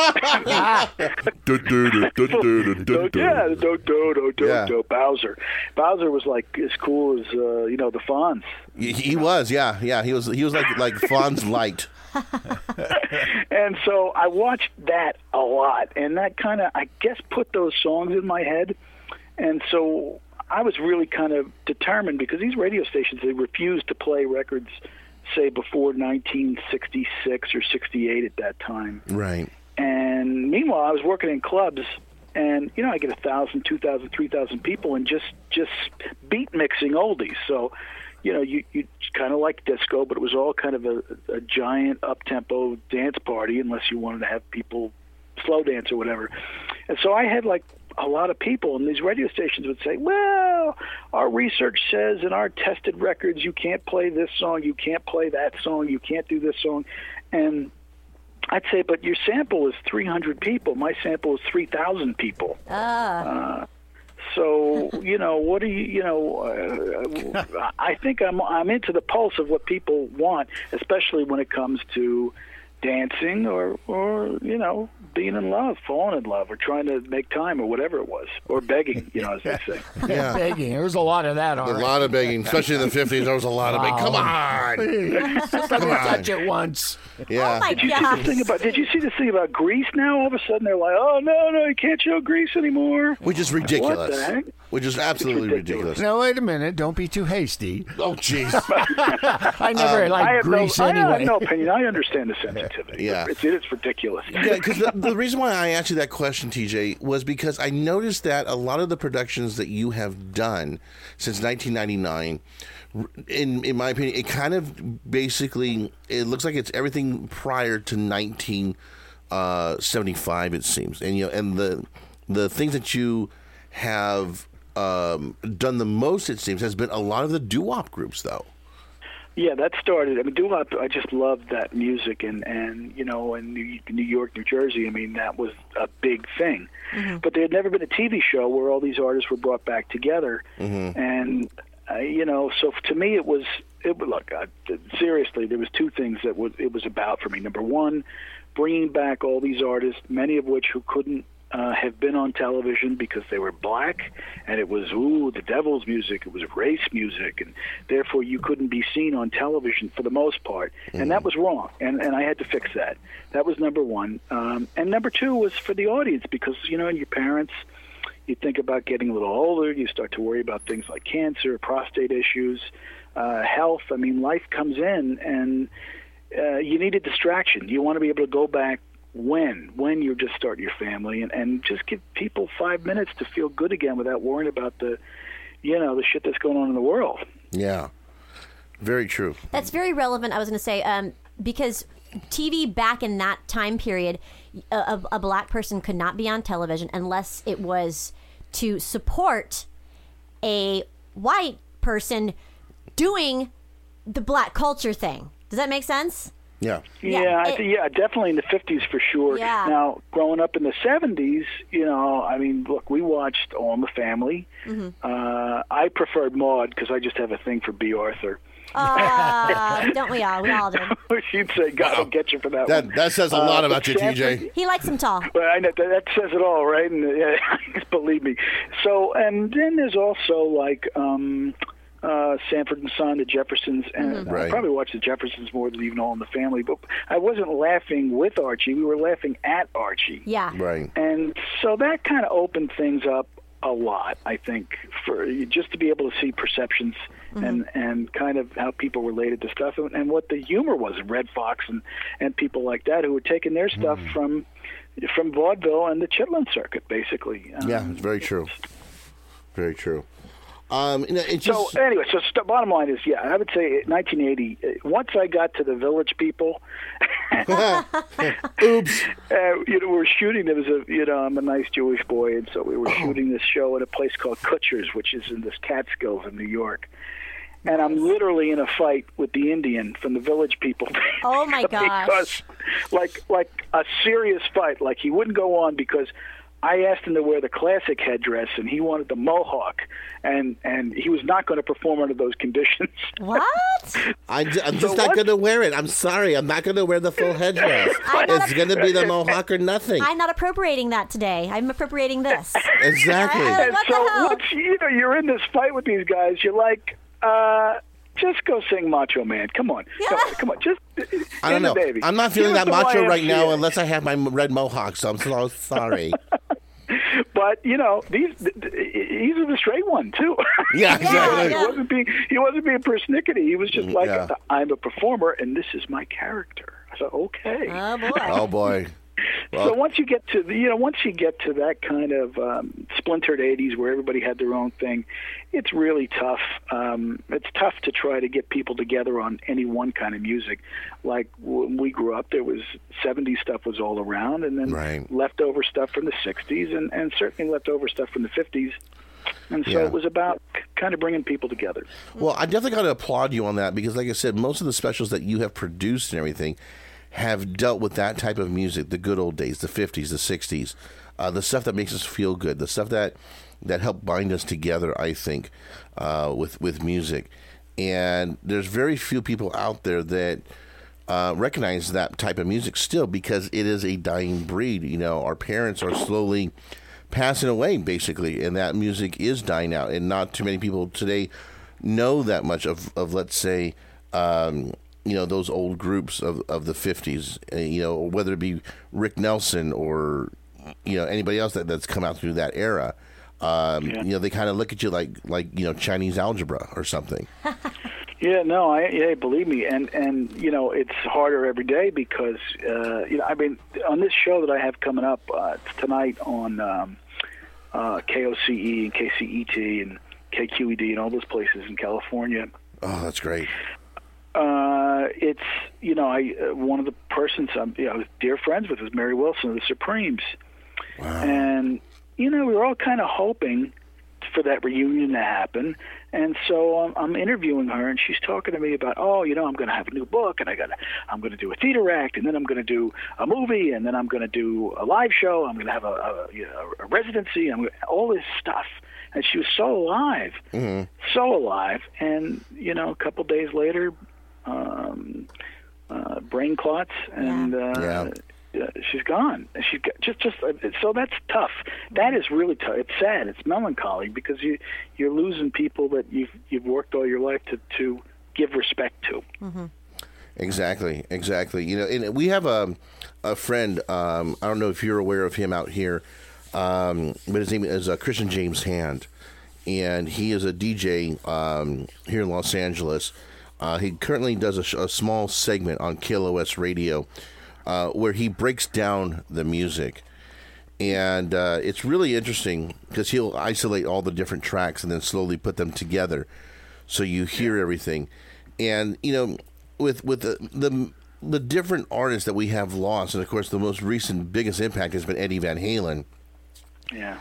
Bowser. Bowser was like as cool as, the Fonz.
He was, yeah. He was like Fonz light.
And so I watched that a lot, and that kind of, I guess, put those songs in my head. And so I was really kind of determined, because these radio stations, they refused to play records say, before 1966 or 68 at that time.
Right.
And meanwhile, I was working in clubs, and, you know, I get 1,000, 2,000, 3,000 people and just beat mixing oldies. So, you know, you kind of like disco, but it was all kind of a giant up-tempo dance party, unless you wanted to have people slow dance or whatever. And so I had, like, a lot of people, and these radio stations would say, well, our research says in our tested records you can't play this song, you can't play that song, you can't do this song. And I'd say, but your sample is 300 people. My sample is 3,000 people. So, you know, what do you know, I think I'm into the pulse of what people want, especially when it comes to dancing or you know, being in love, falling in love, or trying to make time, or whatever it was, or begging, you know, as they say.
Yeah.
Begging. There was a lot of that.
A lot of begging, especially in the 50s. There was a lot of begging. Come on.
Just let me touch it once.
Yeah.
Oh my
Did you
gosh.
see this thing about Grease now? All of a sudden they're like, oh, no, you can't show Grease anymore.
Which is ridiculous.
What the heck?
Which is absolutely
It's ridiculous.
ridiculous.
Now, wait a minute. Don't be too hasty.
Oh, jeez.
I never liked Grease
I
anyway.
have no opinion. I understand the sensitivity.
Yeah.
It is ridiculous.
Yeah, because the reason why I asked you that question, TJ, was because I noticed that a lot of the productions that you have done since 1999, in my opinion, it kind of basically, it looks like it's everything prior to 1975, it seems. And, you know, and the things that you have done the most, it seems, has been a lot of the doo-wop groups, though.
Yeah, that started. I mean, doo-wop, I just loved that music, and you know, in New York, New Jersey, I mean, that was a big thing. Mm-hmm. But there had never been a TV show where all these artists were brought back together, and you know, so to me, it was look, seriously, there was two things that it was about for me. Number one, bringing back all these artists, many of which who couldn't have been on television because they were black, and it was the devil's music, it was race music, and therefore you couldn't be seen on television for the most part, and that was wrong, and I had to fix that. That was number one. And number two was for the audience, because, you know, your parents, you think about getting a little older, you start to worry about things like cancer, prostate issues, health. I mean, life comes in, and you need a distraction. You want to be able to go back when you're just starting your family, and just give people 5 minutes to feel good again without worrying about the shit that's going on in the world.
Yeah, very true.
That's very relevant, I was going to say, because TV back in that time period, a black person could not be on television unless it was to support a white person doing the black culture thing. Does that make sense?
Yeah.
Yeah, definitely in the 50s for sure.
Yeah.
Now, growing up in the 70s, you know, I mean, look, we watched All in the Family. Mm-hmm. I preferred Maude because I just have a thing for B. Arthur.
Don't we all? We all do.
She'd say, God will get you for that one.
That says a lot about you, TJ.
He likes them tall.
But I know that says it all, right? And believe me. So, and then there's also like Sanford and Son, the Jeffersons, and I probably watched the Jeffersons more than even All in the Family. But I wasn't laughing with Archie; we were laughing at Archie.
Yeah,
right.
And so that kind of opened things up a lot, I think, for just to be able to see perceptions and kind of how people related to stuff and what the humor was. Red Fox and people like that who were taking their stuff from vaudeville and the Chitlin circuit, basically.
Yeah, it's very true. Very true. It's
just... So anyway, bottom line is, yeah, I would say 1980. Once I got to the Village People,
oops.
We were shooting. There was I'm a nice Jewish boy, and so we were shooting this show at a place called Kutcher's, which is in this Catskills in New York. And I'm literally in a fight with the Indian from the Village People.
Oh my gosh!
Because, like a serious fight. Like he wouldn't go on because I asked him to wear the classic headdress, and he wanted the mohawk, and he was not going to perform under those conditions.
What?
I'm just not going to wear it. I'm sorry. I'm not going to wear the full headdress. It's going to be the mohawk or nothing.
I'm not appropriating that today. I'm appropriating this.
Exactly.
And so once you're in this fight with these guys, you're like, just go sing Macho Man. Come on.
Yeah.
Come on. Just
I don't know. I'm not feeling that macho right now unless I have my red mohawk, so I'm so sorry.
But these are the straight one too.
Yeah, exactly.
He wasn't being persnickety. He was just like, I'm a performer, and this is my character. I said, okay.
Oh boy.
Oh boy. Well,
So once you get to that kind of splintered '80s where everybody had their own thing, it's really tough. It's tough to try to get people together on any one kind of music. Like when we grew up, there was '70s stuff was all around, and then leftover stuff from the '60s, and certainly leftover stuff from the '50s. And so it was about kind of bringing people together.
Well, I definitely got to applaud you on that because, like I said, most of the specials that you have produced and everything have dealt with that type of music, the good old days, the 50s, the 60s, the stuff that makes us feel good, the stuff that helped bind us together, I think, with music. And there's very few people out there that recognize that type of music still because it is a dying breed. Our parents are slowly passing away, basically, and that music is dying out. And not too many people today know that much of let's say, those old groups of the 50s, whether it be Rick Nelson or, anybody else that's come out through that era. They kind of look at you like Chinese algebra or something.
Yeah, no, believe me, and it's harder every day because on this show that I have coming up tonight on KOCE and KCET and KQED and all those places in California.
Oh, that's great.
It's one of the persons I'm dear friends with is Mary Wilson of the Supremes.
Wow.
And we were all kind of hoping for that reunion to happen. And so I'm interviewing her, and she's talking to me about, I'm going to have a new book, and I'm going to do a theater act, and then I'm going to do a movie, and then I'm going to do a live show. I'm going to have a residency, all this stuff. And she was so alive, so alive. And a couple days later, brain clots, and she's gone. She's just so that's tough. That is really tough. It's sad. It's melancholy because you're losing people that you've worked all your life to give respect to.
Mm-hmm.
Exactly. And we have a friend. I don't know if you're aware of him out here, but his name is Christian James Hand, and he is a DJ here in Los Angeles. He currently does a small segment on KLOS Radio where he breaks down the music. And it's really interesting because he'll isolate all the different tracks and then slowly put them together so you hear everything. And, with the different artists that we have lost, and, of course, the most recent biggest impact has been Eddie Van Halen.
Yeah.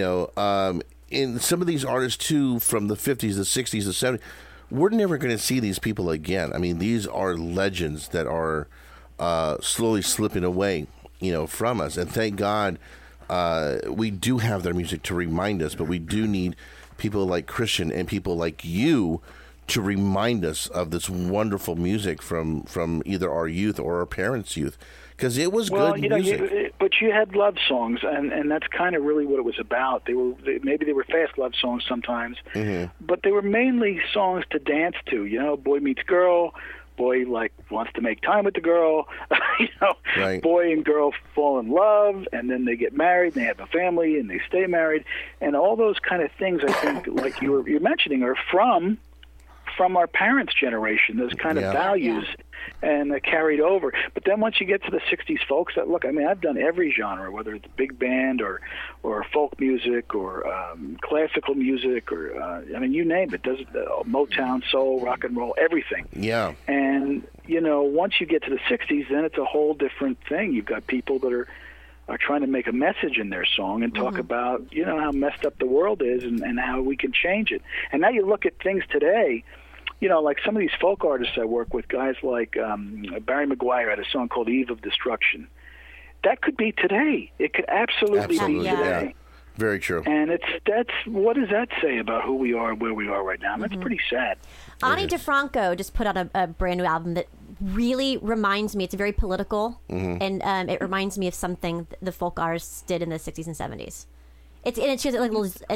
And some of these artists, too, from the 50s, the 60s, the 70s, we're never going to see these people again. I mean, these are legends that are slowly slipping away, from us. And thank God we do have their music to remind us, but we do need people like Christian and people like you to remind us of this wonderful music from either our youth or our parents' youth. Because it was good music.
But you had love songs, and that's kind of really what it was about. Maybe they were fast love songs sometimes, but they were mainly songs to dance to. Boy meets girl, boy wants to make time with the girl.
Right.
Boy and girl fall in love, and then they get married, and they have a family, and they stay married, and all those kind of things. I think, like you're mentioning, are from our parents' generation. Those kind of values.
Yeah.
And carried over. But then once you get to the 60s folks, I've done every genre, whether it's big band or folk music or classical music or, you name it. Motown, soul, rock and roll, everything.
Yeah.
And, once you get to the 60s, then it's a whole different thing. You've got people that are trying to make a message in their song and talk about, how messed up the world is and how we can change it. And now you look at things today, like some of these folk artists I work with, guys like Barry McGuire had a song called Eve of Destruction. That could be today. It could absolutely be today.
Yeah. Very true.
And what does that say about who we are and where we are right now? That's pretty sad.
Ani DeFranco just put out a brand new album that really reminds me, it's very political, and it reminds me of something the folk artists did in the 60s and 70s. It's just like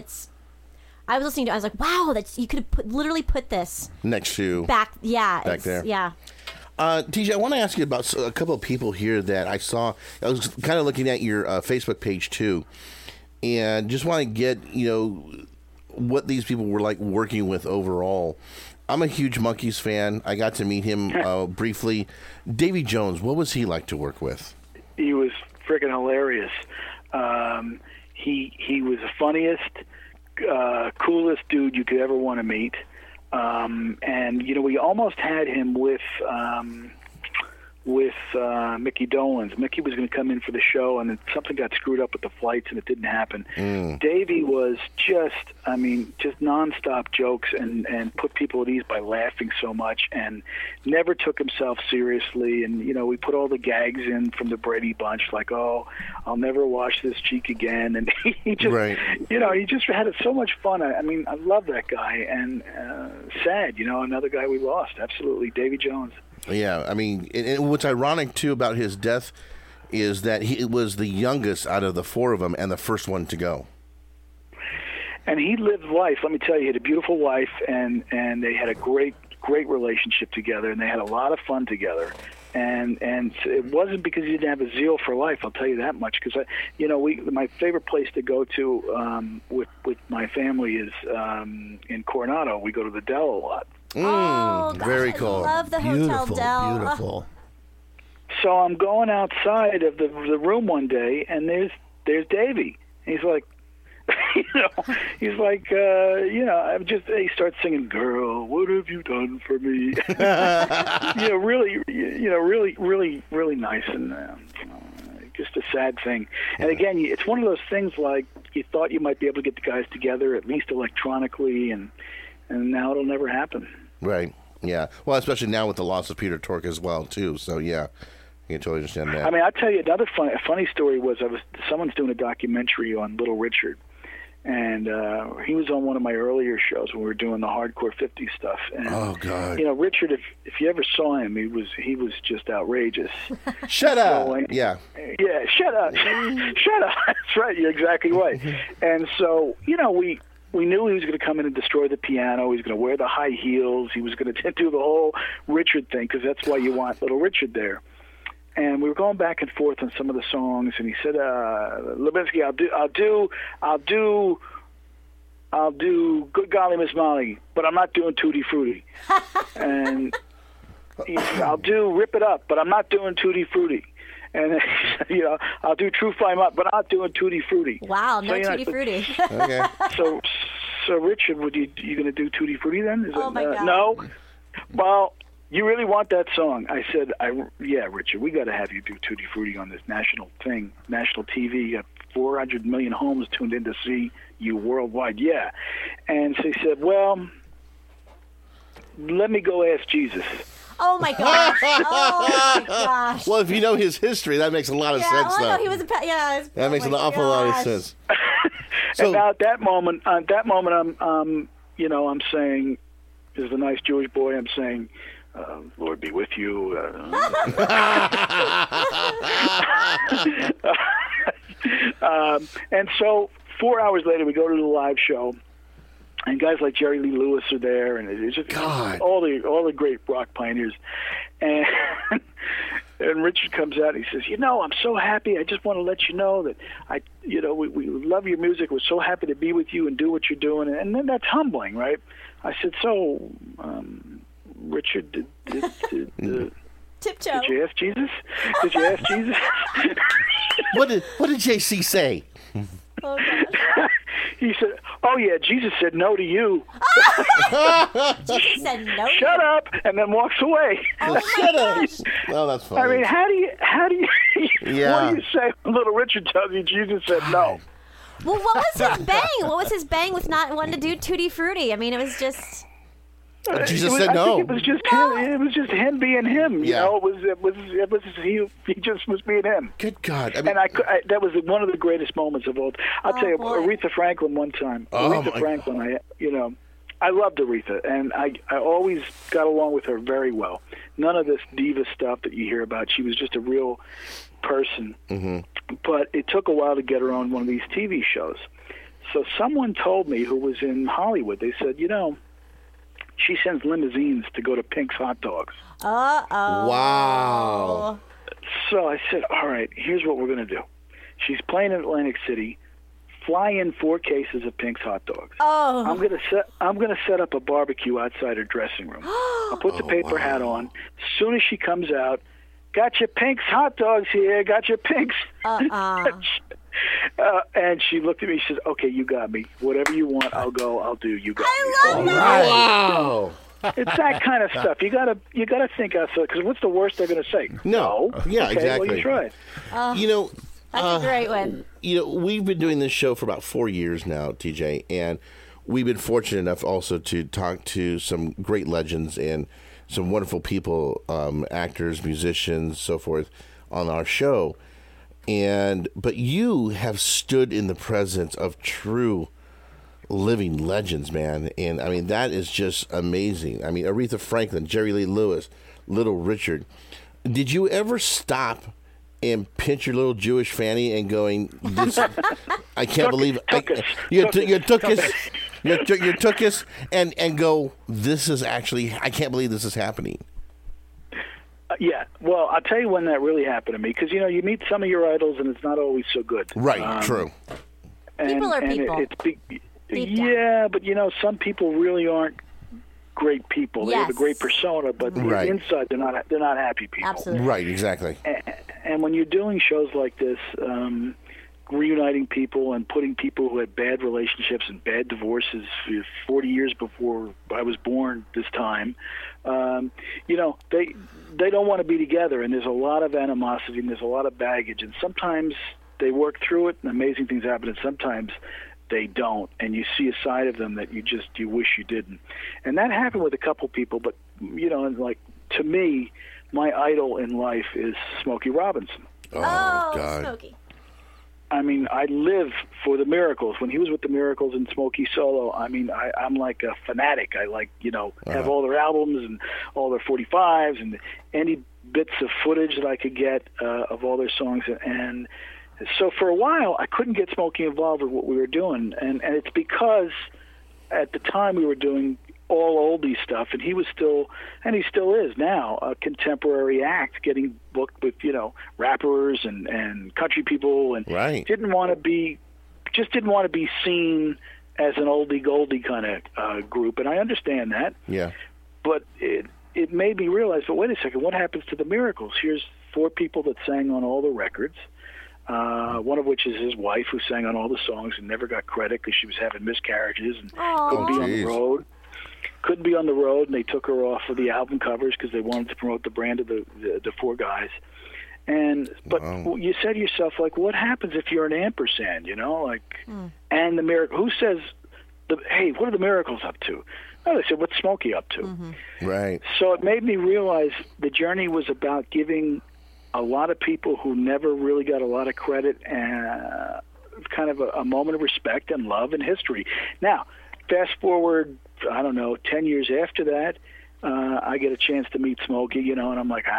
I was listening to it, I was like, wow, you could have literally put this
next to
back there.
Yeah. TJ, I want to ask you about a couple of people here that I saw. I was kind of looking at your Facebook page too, and just want to get, what these people were like working with overall. I'm a huge Monkees fan. I got to meet him briefly. Davy Jones, what was he like to work with?
He was freaking hilarious. He was the funniest, coolest dude you could ever want to meet. And we almost had him with Mickey Dolenz. Mickey was going to come in for the show, and then something got screwed up with the flights, and it didn't happen. Davey was just nonstop jokes and put people at ease by laughing so much, and never took himself seriously. And we put all the gags in from the Brady Bunch, like, "Oh, I'll never wash this cheek again," and he just, he just had so much fun. I love that guy, and sad, another guy we lost. Absolutely, Davy Jones.
Yeah, and what's ironic, too, about his death is that he was the youngest out of the four of them and the first one to go.
And he lived life. Let me tell you, he had a beautiful wife, and they had a great relationship together, and they had a lot of fun together. And it wasn't because he didn't have a zeal for life, I'll tell you that much, because, my favorite place to go to with my family is in Coronado. We go to the Del a lot.
Gosh,
very cool.
I love the Hotel Del.
Beautiful.
So I'm going outside of the room one day, and there's Davey. He's like, he starts singing, "Girl, what have you done for me?" really nice, and just a sad thing. And again, it's one of those things like you thought you might be able to get the guys together, at least electronically, and now it'll never happen.
Right. Yeah. Well, especially now with the loss of Peter Tork as well, too. So, yeah, I can totally understand that.
I'll tell you another funny story was someone's doing a documentary on Little Richard, and he was on one of my earlier shows when we were doing the hardcore 50s stuff. And,
oh God!
Richard, if you ever saw him, he was just outrageous.
Shut up! Yeah,
shut up! Shut up! That's right. You're exactly right. And so we knew he was going to come in and destroy the piano. He was going to wear the high heels. He was going to do the whole Richard thing, because that's why you want Little Richard there. And we were going back and forth on some of the songs, and he said, "Levinsky, I'll do Good Golly Miss Molly, but I'm not doing Tutti Frutti." And he said, "I'll do Rip It Up, but I'm not doing Tutti Frutti." And I'll do True Fly Up, but I'm not doing Tutti Frutti.
Wow, no Tutti Frutti.
Okay.
So Richard, you going to do Tutti Frutti then?
My God.
No. Well, you really want that song? I said, yeah, Richard, we got to have you do Tutti Frutti on this national thing, national TV. You got 400 million homes tuned in to see you worldwide. Yeah. And so he said, well, let me go ask Jesus.
Oh my gosh! Oh my gosh!
Well, if you know his history, that makes a lot of sense.
Well, no, he was
that makes an awful lot of sense.
So, and now at that moment, I'm saying, as a nice Jewish boy, I'm saying, Lord be with you. And so 4 hours later, we go to the live show. And guys like Jerry Lee Lewis are there, and it's just all the great rock pioneers. And Richard comes out and he says, I'm so happy. I just want to let you know that we love your music. We're so happy to be with you and do what you're doing. And then that's humbling, right? I said, so, Richard, did
Tiptoe.
Did you ask Jesus? Did you ask Jesus?
What did JC say?
Oh gosh.
He said, "Oh yeah, Jesus said no to you."
Jesus said no.
Shut up, and then walks away.
Oh, shut up.
Oh, that's funny.
How do you?
Yeah.
What do you say when Little Richard tells you Jesus said no?
Well, what was his bang? What was his bang with not wanting to do Tutti Frutti? It was just.
Jesus said no.
I think it was just him. It was just him being him.
Yeah.
It was he just was being him.
Good God!
And that was one of the greatest moments of all. I'll tell you,
boy.
Aretha Franklin one time.
Oh,
Aretha Franklin, I loved Aretha, and I always got along with her very well. None of this diva stuff that you hear about. She was just a real person.
Mm-hmm.
But it took a while to get her on one of these TV shows. So someone told me, who was in Hollywood, they said, she sends limousines to go to Pink's Hot Dogs.
Uh-oh.
Wow.
So I said, all right, here's what we're going to do. She's playing in Atlantic City fly in 4 cases of Pink's hot dogs.
Oh.
I'm gonna set up a barbecue outside her dressing room. I'll put the paper hat on. As soon as she comes out, got your Pink's hot dogs here. Got your Pink's. And she looked at me. She says, "Okay, you got me. Whatever you want, I'll go. I'll do. You got me."
I love that.
Wow.
It's that kind of stuff. You gotta think outside. Because what's the worst they're gonna say?
No. Yeah,
okay,
exactly.
Well, you tried.
You know,
That's a great one.
you know, we've been doing this show for about 4 years now, TJ, and we've been fortunate enough also to talk to some great legends and some wonderful people, actors, musicians, so forth, on our show. But you have stood in the presence of true living legends, man. And I mean, that is just amazing. I mean, Aretha Franklin, Jerry Lee Lewis, Little Richard. Did you ever stop and pinch your little Jewish fanny and going, this, I can't believe you took us and go, this is actually, I can't believe this is happening.
Yeah, well, I'll tell you when that really happened to me, because, you know, you meet some of your idols and it's not always so good.
Right, true.
People are people.
Yeah, but, you know, some people really aren't great people. They have a great persona, but inside they're not happy people.
Absolutely.
Right, exactly.
And when you're doing shows like this, reuniting people and putting people who had bad relationships and bad divorces 40 years before I was born this time, you know, they don't want to be together, and there's a lot of animosity and there's a lot of baggage, and sometimes they work through it and amazing things happen, and sometimes they don't, and you see a side of them that you wish you didn't. And that happened with a couple people, but, you know, like, to me, my idol in life is Smokey Robinson.
Oh,
God.
Smokey.
I mean, I live for the Miracles. When he was with the Miracles and Smokey solo, I mean, I'm like a fanatic. I like, you know, have all their albums and all their 45s and any bits of footage that I could get of all their songs. And so for a while, I couldn't get Smokey involved with what we were doing. And it's because at the time we were doing all oldie stuff, and he was still, and he still is now, a contemporary act, getting booked with, you know, rappers and country people, and didn't want to be seen as an oldie goldie kind of group. And I understand that.
Yeah.
But it made me realize, but wait a second, what happens to the Miracles? Here's 4 people that sang on all the records. One of which is his wife, who sang on all the songs and never got credit because she was having miscarriages and couldn't be on the road. Couldn't be on the road, and they took her off of the album covers because they wanted to promote the brand of the 4 guys. But you said to yourself, like, what happens if you're an ampersand? You know, like, and the Miracle. Who says, hey, what are the Miracles up to? Oh, they said, what's Smokey up to?
Mm-hmm.
Right.
So it made me realize the journey was about giving a lot of people who never really got a lot of credit and kind of a moment of respect and love and history. Now, fast forward, I don't know, 10 years after that, I get a chance to meet Smokey, you know, and I'm like,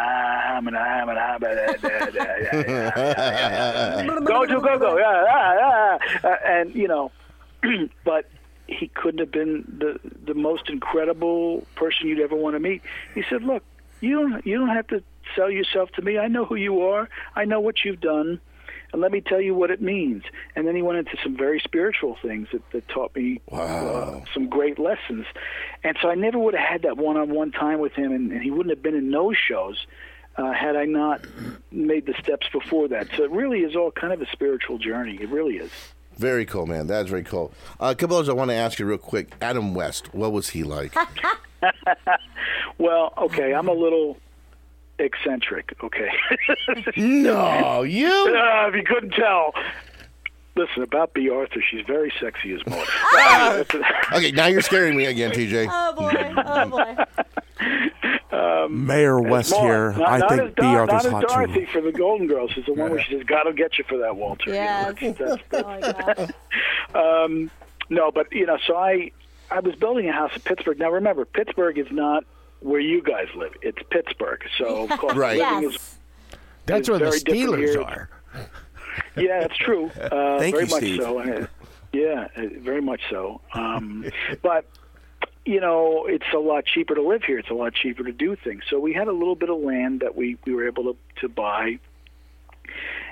go, and, you know, but he couldn't have been the most incredible person you'd ever want to meet. He said, look, you don't have to sell yourself to me. I know who you are. I know what you've done. And let me tell you what it means. And then he went into some very spiritual things that taught me some great lessons. And so I never would have had that one-on-one time with him, and he wouldn't have been in those shows had I not made the steps before that. So it really is all kind of a spiritual journey. It really is.
Very cool, man. That's very cool. A couple others I want to ask you real quick. Adam West, what was he like?
Well, okay, I'm a little eccentric, okay?
No, you?
If you couldn't tell. Listen, about Bea Arthur, she's very sexy as Maud.
Okay, now you're scaring me again, TJ.
Oh, boy.
Mayor West here. I think Bea Arthur's hot
Dorothy
too.
for the Golden Girls is the one where she says, God will get you for that, Walter.
Yes.
You know,
Oh, my God.
no, but, you know, so I was building a house in Pittsburgh. Now, remember, Pittsburgh is not where you guys live. It's Pittsburgh. So, of course,
Right.
living
Yes.
That's where the
very different
Steelers
here.
are.
Yeah, that's true.
Thank
very
you,
much
Steve.
so. Yeah, very much so. But, you know, it's a lot cheaper to live here. It's a lot cheaper to do things. So we had a little bit of land that we were able to buy.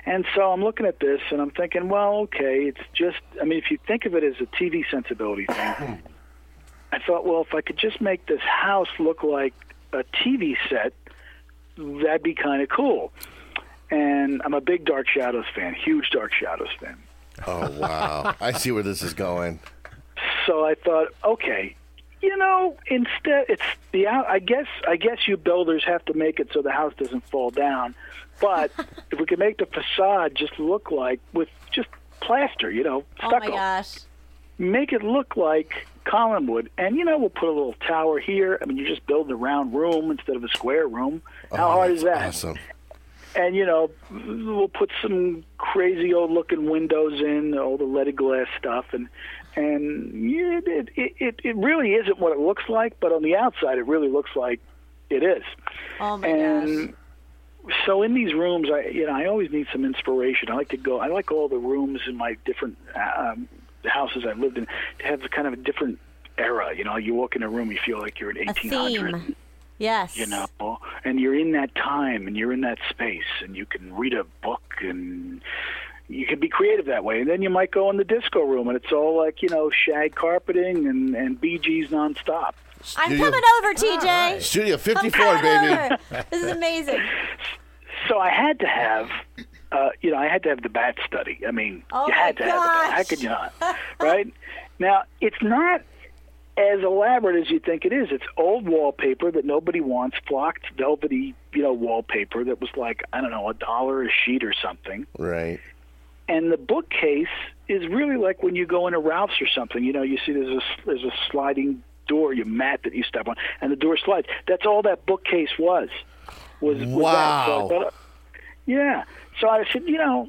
And so I'm looking at this, and I'm thinking, well, okay, it's just, I mean, if you think of it as a TV sensibility thing, I thought, well, if I could just make this house look like a TV set, that'd be kind of cool. And I'm a big Dark Shadows fan, huge Dark Shadows fan.
Oh, wow. I see where this is going.
So I thought, okay, you know, instead it's the I guess you builders have to make it so the house doesn't fall down. But if we could make the facade just look like with just plaster, you know, stucco.
Oh my gosh.
Make it look like Collinwood, and you know, we'll put a little tower here. I mean, you're just building a round room instead of a square room. How hard is that?
Awesome.
And you know, we'll put some crazy old looking windows in, all the leaded glass stuff, and yeah, it really isn't what it looks like, but on the outside, it really looks like it is.
Oh my gosh.
So in these rooms, I always need some inspiration. I like all the rooms in my different houses I've lived in to have kind of a different era. You know, you walk in a room, you feel like you're in 1800.
A theme. Yes.
You know, and you're in that time, and you're in that space, and you can read a book, and you can be creative that way. And then you might go in the disco room, and it's all like, you know, shag carpeting and Bee Gees nonstop.
I'm coming over, TJ.
Studio 54,
I'm coming
baby.
over. This is amazing.
So I had to have, I had to have the bat study. I mean,
Oh
you
my
had to have the bat. How
gosh.
could you not? Right? Now, it's not as elaborate as you think it is. It's old wallpaper that nobody wants, flocked, velvety, wallpaper that was like, I don't know, $1 a sheet or something.
Right.
And the bookcase is really like when you go into Ralph's or something. You know, you see there's a sliding door, you mat that you step on, and the door slides. That's all that bookcase was
Wow.
that. So I thought, yeah. So I said,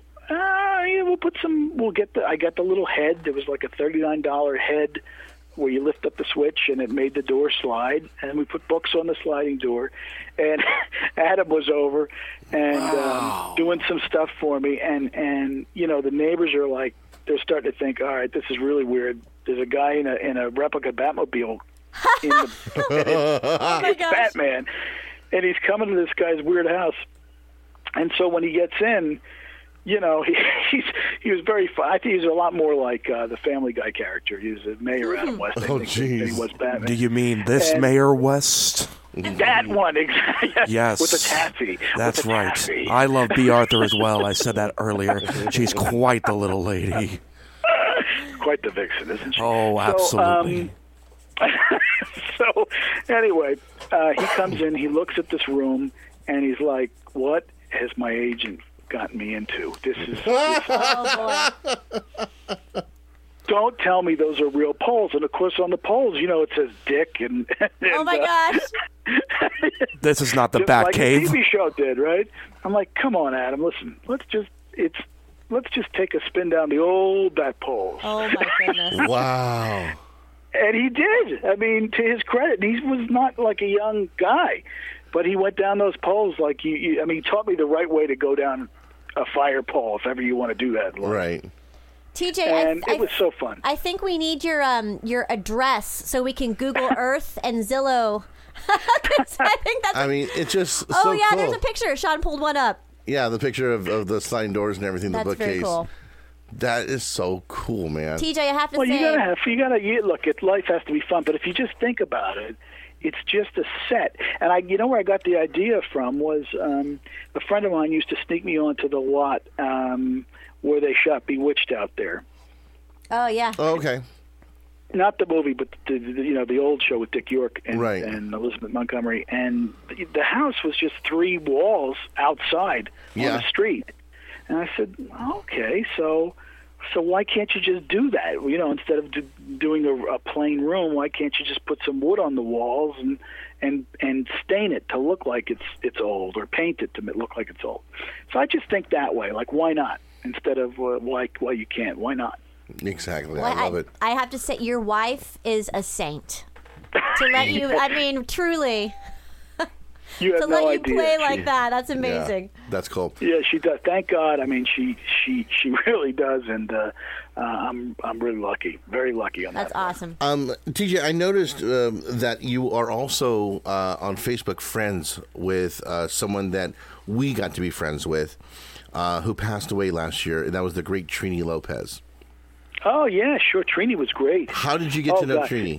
I got the little head. There was like a $39 head where you lift up the switch and it made the door slide, and we put books on the sliding door. And Adam was over and doing some stuff for me, and the neighbors are like, they're starting to think, all right, this is really weird. There's a guy in a replica Batmobile in the
Oh my gosh.
Batman, and he's coming to this guy's weird house. And so when he gets in, he was very fun. I think he's a lot more like the Family Guy character. He was a Mayor Adam West. I think, than he was Batman.
Do you mean this Mayor West?
That one, exactly.
Yes.
With the taffy.
That's
With the
right.
taffy.
I love B. Arthur as well. I said that earlier. She's quite the little lady.
Quite the vixen, isn't she?
Oh, absolutely.
So anyway, he comes in, he looks at this room, and he's like, what has my agent gotten me into? This is
Oh boy.
don't tell me those are real poles. And of course on the poles, it says Dick and
Oh my gosh.
This is not the
just
Bat
like
Cave.
the TV show did, right? I'm like, come on, Adam, listen, let's just take a spin down the old bat poles.
Oh my goodness.
Wow.
And he did. I mean, to his credit, he was not like a young guy, but he went down those poles like he taught me the right way to go down a fire pole if ever you want to do that.
Right.
TJ,
And it was so fun.
I think we need your address so we can Google Earth and Zillow. 'Cause I think that's.
I mean, it's just
oh
so
yeah,
cool.
there's a picture. Sean pulled one up.
Yeah, the picture of the sliding doors and everything,
That's
the bookcase.
very cool.
That is so cool, man.
TJ, I have to
Well,
say.
look. Life has to be fun, but if you just think about it, it's just a set. And where I got the idea from was a friend of mine used to sneak me onto the lot where they shot Bewitched out there.
Oh yeah.
Oh, okay.
Not the movie, but the old show with Dick York and,
Right.
and Elizabeth Montgomery. And the house was just 3 walls outside
Yeah.
on the street. And I said, okay, so why can't you just do that? Instead of doing a plain room, why can't you just put some wood on the walls and stain it to look like it's old, or paint it to look like it's old? So I just think that way, like why not? Instead of why you can't? Why not?
Exactly.
Well,
I love it.
I have to say, your wife is a saint. To let you, I mean, truly,
You have
to
no
let you
idea.
play like that. That's
Yeah,
amazing.
that's cool.
Yeah, she does. Thank God. I mean, she really does, and I'm really lucky, very lucky on
That's
that.
awesome.
TJ, I noticed that you are also on Facebook friends with someone that we got to be friends with. who passed away last year, and that was the great Trini Lopez.
Oh yeah, sure. Trini was great.
How did you get to know Trini?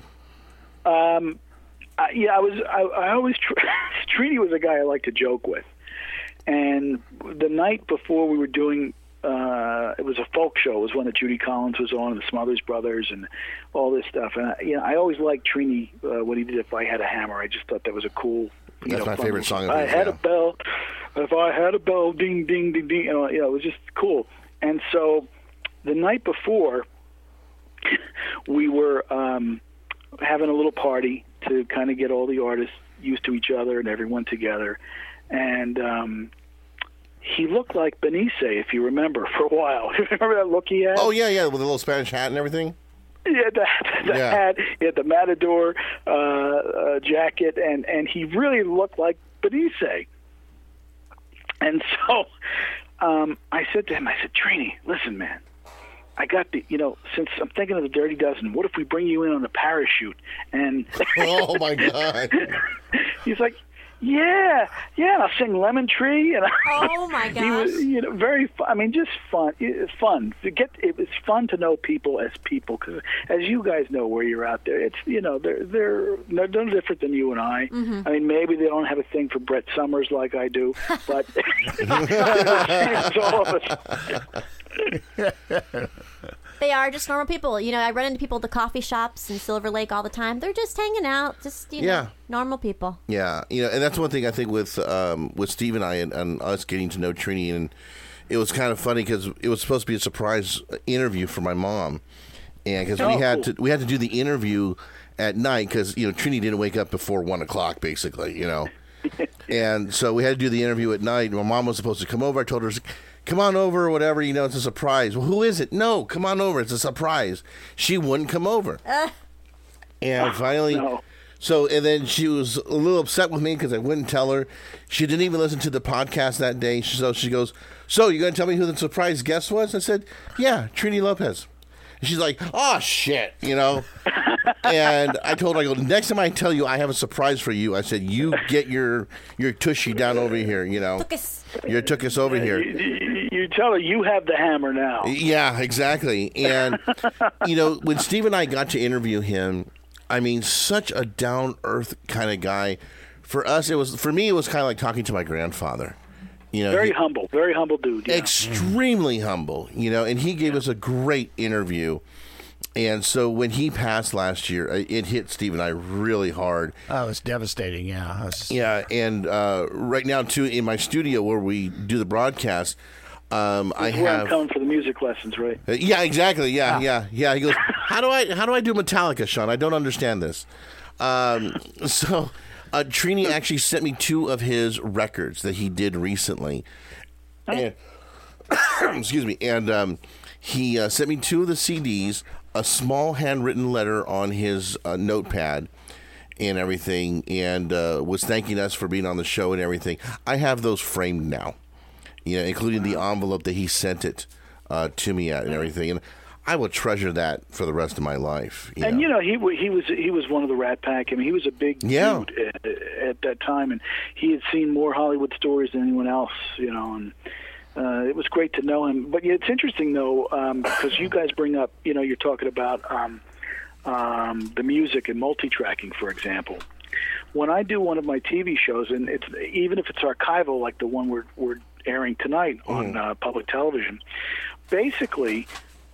I always Trini was a guy I liked to joke with, and the night before we were doing. It was a folk show. It was one that Judy Collins was on, and the Smothers Brothers, and all this stuff. And I always liked Trini when he did "If I Had a Hammer." I just thought that was a cool.
That's my favorite song. Of
I
his,
had a bell. If I had a bell, ding, ding, ding, ding. It was just cool. And so, the night before, we were having a little party to kind of get all the artists used to each other and everyone together, and. He looked like Benice, if you remember, for a while. Remember that look he had?
Oh, yeah, with a little Spanish hat and everything?
Yeah, the hat. He had the Matador jacket, and he really looked like Benice. And so I said to him, Trini, listen, man, I got since I'm thinking of the Dirty Dozen, what if we bring you in on a parachute? And
oh, my God.
He's like, Yeah, I'll sing Lemon Tree, and
oh my gosh,
he was, very fun. I mean, just fun. It's fun to get. It was fun to know people as people, because as you guys know, where you're out there, it's they're no different than you and I.
Mm-hmm.
I mean, maybe they don't have a thing for Brett Summers like I do, but it's all of us.
They are just normal people. I run into people at the coffee shops in Silver Lake all the time. They're just hanging out, just normal people.
Yeah, and that's one thing I think with Steve and I and us getting to know Trini, and it was kind of funny because it was supposed to be a surprise interview for my mom, and because we had to do the interview at night because Trini didn't wake up before 1:00 basically, and so we had to do the interview at night. My mom was supposed to come over. I told her, come on over or whatever, it's a surprise. Well, who is it? No, come on over. It's a surprise. She wouldn't come over. And finally, and then she was a little upset with me because I wouldn't tell her. She didn't even listen to the podcast that day. So she goes, so you're going to tell me who the surprise guest was? I said, yeah, Trini Lopez. And she's like, oh, shit, And I told her, I go, next time I tell you I have a surprise for you, I said, you get your tushy down over here, Your tuchus over here.
You tell her you have the hammer now.
Yeah, exactly. And, when Steve and I got to interview him, I mean, such a down-earth kind of guy. For me, it was kind of like talking to my grandfather.
Very humble dude. Yeah.
Extremely humble, and he gave us a great interview. And so when he passed last year, it hit Steve and I really hard.
Oh, it was devastating, yeah.
Yeah, and right now, too, in my studio where we do the broadcast,
I'm coming for the music lessons, right?
Yeah, exactly. Yeah. He goes, how do I do Metallica, Sean? I don't understand this. So Trini actually sent me 2 of his records that he did recently. And, excuse me. And he sent me 2 of the CDs, a small handwritten letter on his notepad and everything, and was thanking us for being on the show and everything. I have those framed now, including the envelope that he sent it to me at and everything. And I will treasure that for the rest of my life.
And he was one of the Rat Pack. I mean, he was a big dude at that time, and he had seen more Hollywood stories than anyone else. And it was great to know him. But it's interesting though, because you guys bring up, you're talking about the music and multi-tracking, for example. When I do one of my TV shows, and even if it's archival, like the one we're airing tonight on public television, basically.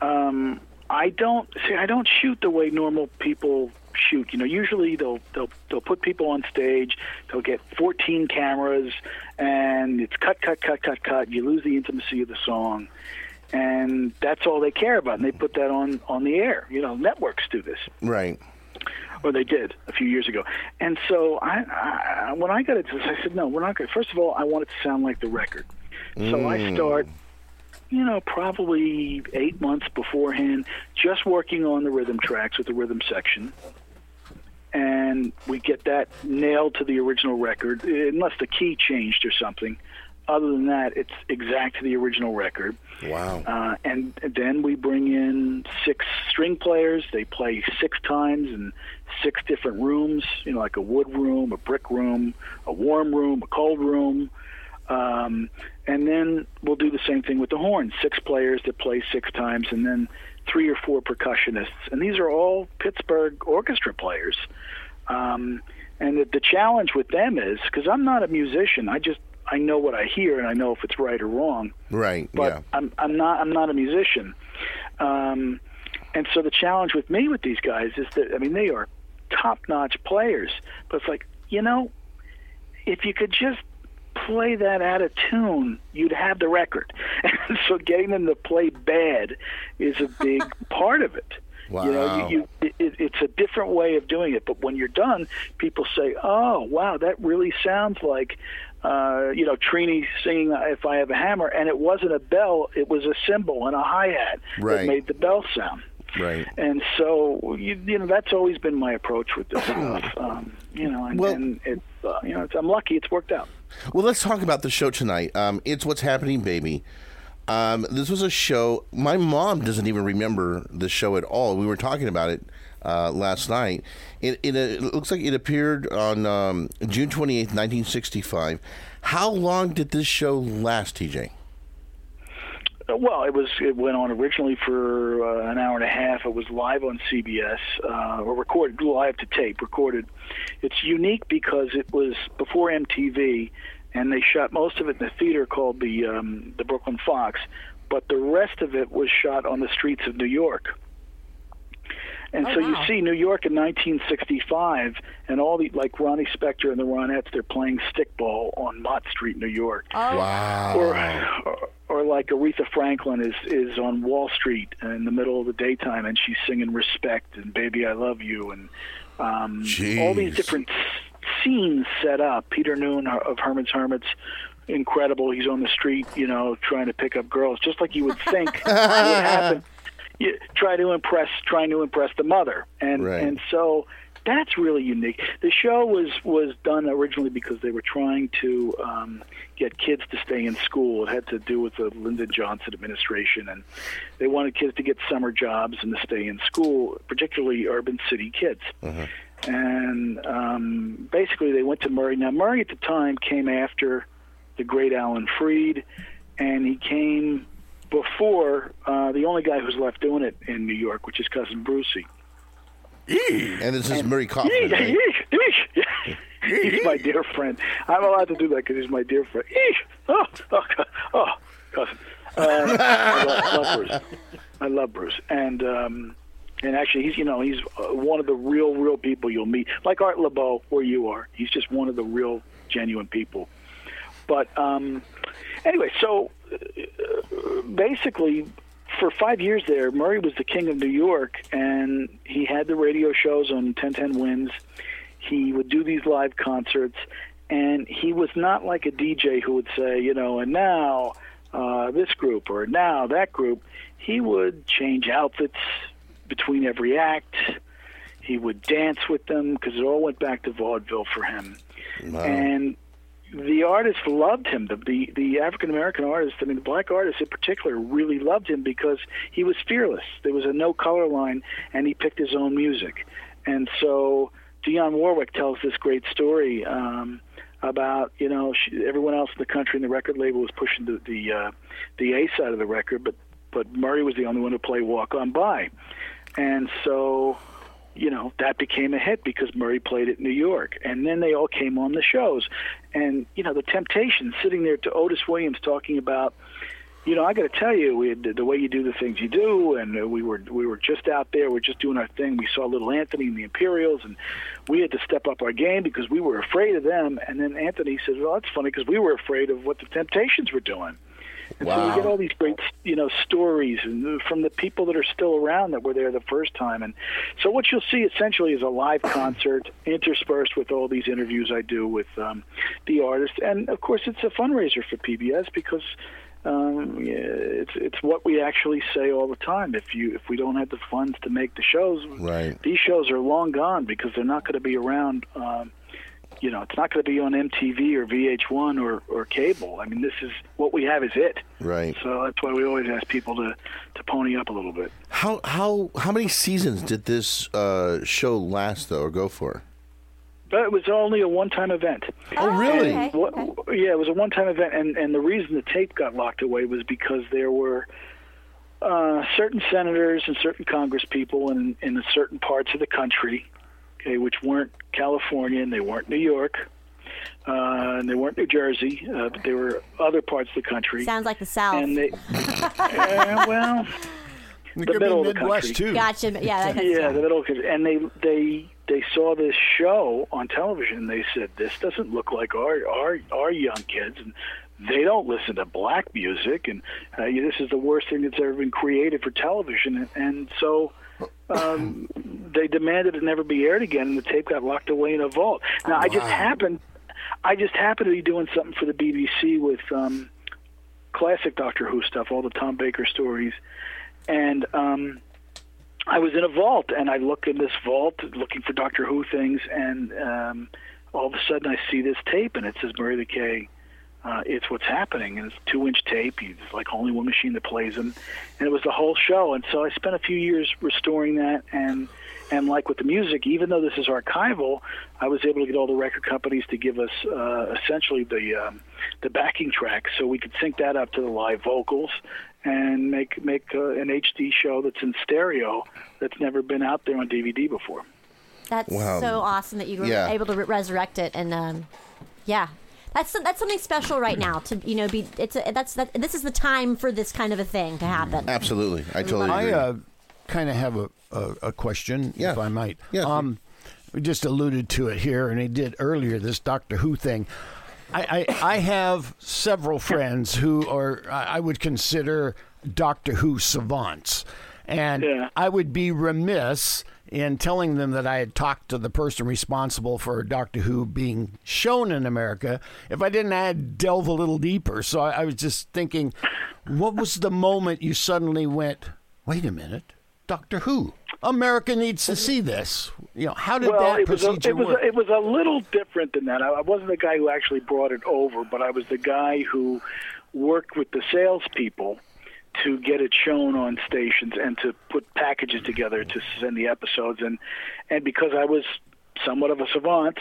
I don't shoot the way normal people shoot. Usually they'll put people on stage. They'll get 14 cameras, and it's cut. You lose the intimacy of the song, and that's all they care about. And they put that on the air. Networks do this,
right?
Or they did a few years ago. And so I when I got into this, I said, no, we're not going to. First of all, I want it to sound like the record. So I start. Probably 8 months beforehand, just working on the rhythm tracks with the rhythm section. And we get that nailed to the original record, unless the key changed or something. Other than that, it's exact to the original record.
Wow.
And then we bring in 6 string players. They play 6 times in 6 different rooms, like a wood room, a brick room, a warm room, a cold room. And then we'll do the same thing with the horn. 6 players that play 6 times, and then 3 or 4 percussionists. And these are all Pittsburgh orchestra players. And the challenge with them is, because I'm not a musician, I know what I hear and I know if it's right or wrong.
Right.
But
yeah.
I'm not a musician. And so the challenge with me with these guys is that, I mean, they are top-notch players, but it's like, if you could just play that out of tune, you'd have the record. And so getting them to play bad is a big part of it.
Wow.
It's a different way of doing it, but when you're done, people say, "Oh, wow, that really sounds like Trini singing If I Have a Hammer," and it wasn't a bell, it was a cymbal and a hi-hat that made the bell sound.
Right.
And so, that's always been my approach with this stuff. And it's, I'm lucky it's worked out.
Well, let's talk about the show tonight. It's What's Happening, Baby. This was a show. My mom doesn't even remember the show at all. We were talking about it last night. It looks like it appeared on June 28th, 1965. How long did this show last, TJ?
Well, it went on originally for an hour and a half. It was live on CBS, or recorded live to tape, recorded. It's unique because it was before MTV, and they shot most of it in a theater called the Brooklyn Fox, but the rest of it was shot on the streets of New York. And so you see New York in 1965, and all the, like Ronnie Spector and the Ronettes, they're playing stickball on Mott Street, New York.
Oh.
Wow.
Or like Aretha Franklin is on Wall Street in the middle of the daytime, and she's singing Respect and Baby I Love You, and all these different scenes set up. Peter Noon of Herman's Hermits, incredible. He's on the street, trying to pick up girls, just like you would think would happen. Trying to impress the mother, and so that's really unique. The show was done originally because they were trying to get kids to stay in school. It had to do with the Lyndon Johnson administration, and they wanted kids to get summer jobs and to stay in school, particularly urban city kids. And basically, they went to Murray. Now, Murray at the time came after the great Alan Freed, and he came before the only guy who's left doing it in New York, which is Cousin Brucey.
And this is Murray Kaufman, right?
He's my dear friend. I'm allowed to do that because he's my dear friend. Cousin. I love Bruce. I love Bruce. And actually, he's one of the real people you'll meet, like Art Laboe, where you are. He's just one of the real, genuine people. But anyway, so basically, for 5 years there, Murray was the king of New York, and he had the radio shows on 1010 Wins. He would do these live concerts, and he was not like a DJ who would say, and now this group or now that group. He would change outfits between every act. He would dance with them because it all went back to vaudeville for him. Wow. And the artists loved him. The African-American artists, the black artists in particular, really loved him because he was fearless. There was a no-color line, and he picked his own music. And so Dionne Warwick tells this great story about, everyone else in the country and the record label was pushing the A side of the record, but Murray was the only one to play Walk On By. And so that became a hit because Murray played it in New York. And then they all came on the shows. And, the Temptations sitting there to Otis Williams talking about, I got to tell you, the way you do the things you do, and we were just out there, we're just doing our thing. We saw Little Anthony and the Imperials, and we had to step up our game because we were afraid of them. And then Anthony says, well, that's funny because we were afraid of what the Temptations were doing. And so we get all these great, stories and from the people that are still around that were there the first time. And so what you'll see essentially is a live concert interspersed with all these interviews I do with the artists. And, of course, it's a fundraiser for PBS because it's what we actually say all the time. If we don't have the funds to make the shows, these shows are long gone because they're not going to be around it's not going to be on MTV or VH1 or cable. I mean, this is what we have is it.
Right.
So that's why we always ask people to pony up a little bit.
How many seasons did this show last, though, or go for?
But it was only a one-time event.
Oh, really?
Okay.
Yeah, it was a one-time event, and the reason the tape got locked away was because there were certain senators and certain Congress people in certain parts of the country, okay, which weren't California and they weren't New York, and they weren't New Jersey, but they were other parts of the country.
Sounds like the South.
And they, well,
It
the
could
middle
be
of the
Midwest,
country.
too.
Gotcha. Yeah,
Yeah, the middle of the country. And they saw this show on television. They said, this doesn't look like our young kids, and they don't listen to black music, and this is the worst thing that's ever been created for television. And so they demanded it never be aired again, and the tape got locked away in a vault. Now, I just happened to be doing something for the BBC with classic Doctor Who stuff, all the Tom Baker stories, and I was in a vault, and I look in this vault looking for Doctor Who things, and all of a sudden I see this tape, and it says Murray the K. It's What's Happening, and it's a 2-inch tape. There's like only one machine that plays them, and it was the whole show. And so I spent a few years restoring that, and like with the music, even though this is archival, I was able to get all the record companies to give us essentially the backing track, so we could sync that up to the live vocals and make an HD show that's in stereo that's never been out there on DVD before.
That's so awesome that you were able to resurrect it, and that's something special right now. To be this is the time for this kind of a thing to happen.
Absolutely, I totally agree.
I kind of have a question, if I might.
Yeah.
We just alluded to it here, and he did earlier, this Doctor Who thing. I have several friends who are, I would consider Doctor Who savants. And I would be remiss in telling them that I had talked to the person responsible for Doctor Who being shown in America if I didn't delve a little deeper. So I was just thinking, what was the moment you suddenly went, wait a minute, Doctor Who? America needs to see this. How did that procedure work?
It was a little different than that. I wasn't the guy who actually brought it over, but I was the guy who worked with the salespeople to get it shown on stations and to put packages together to send the episodes. And because I was somewhat of a savant,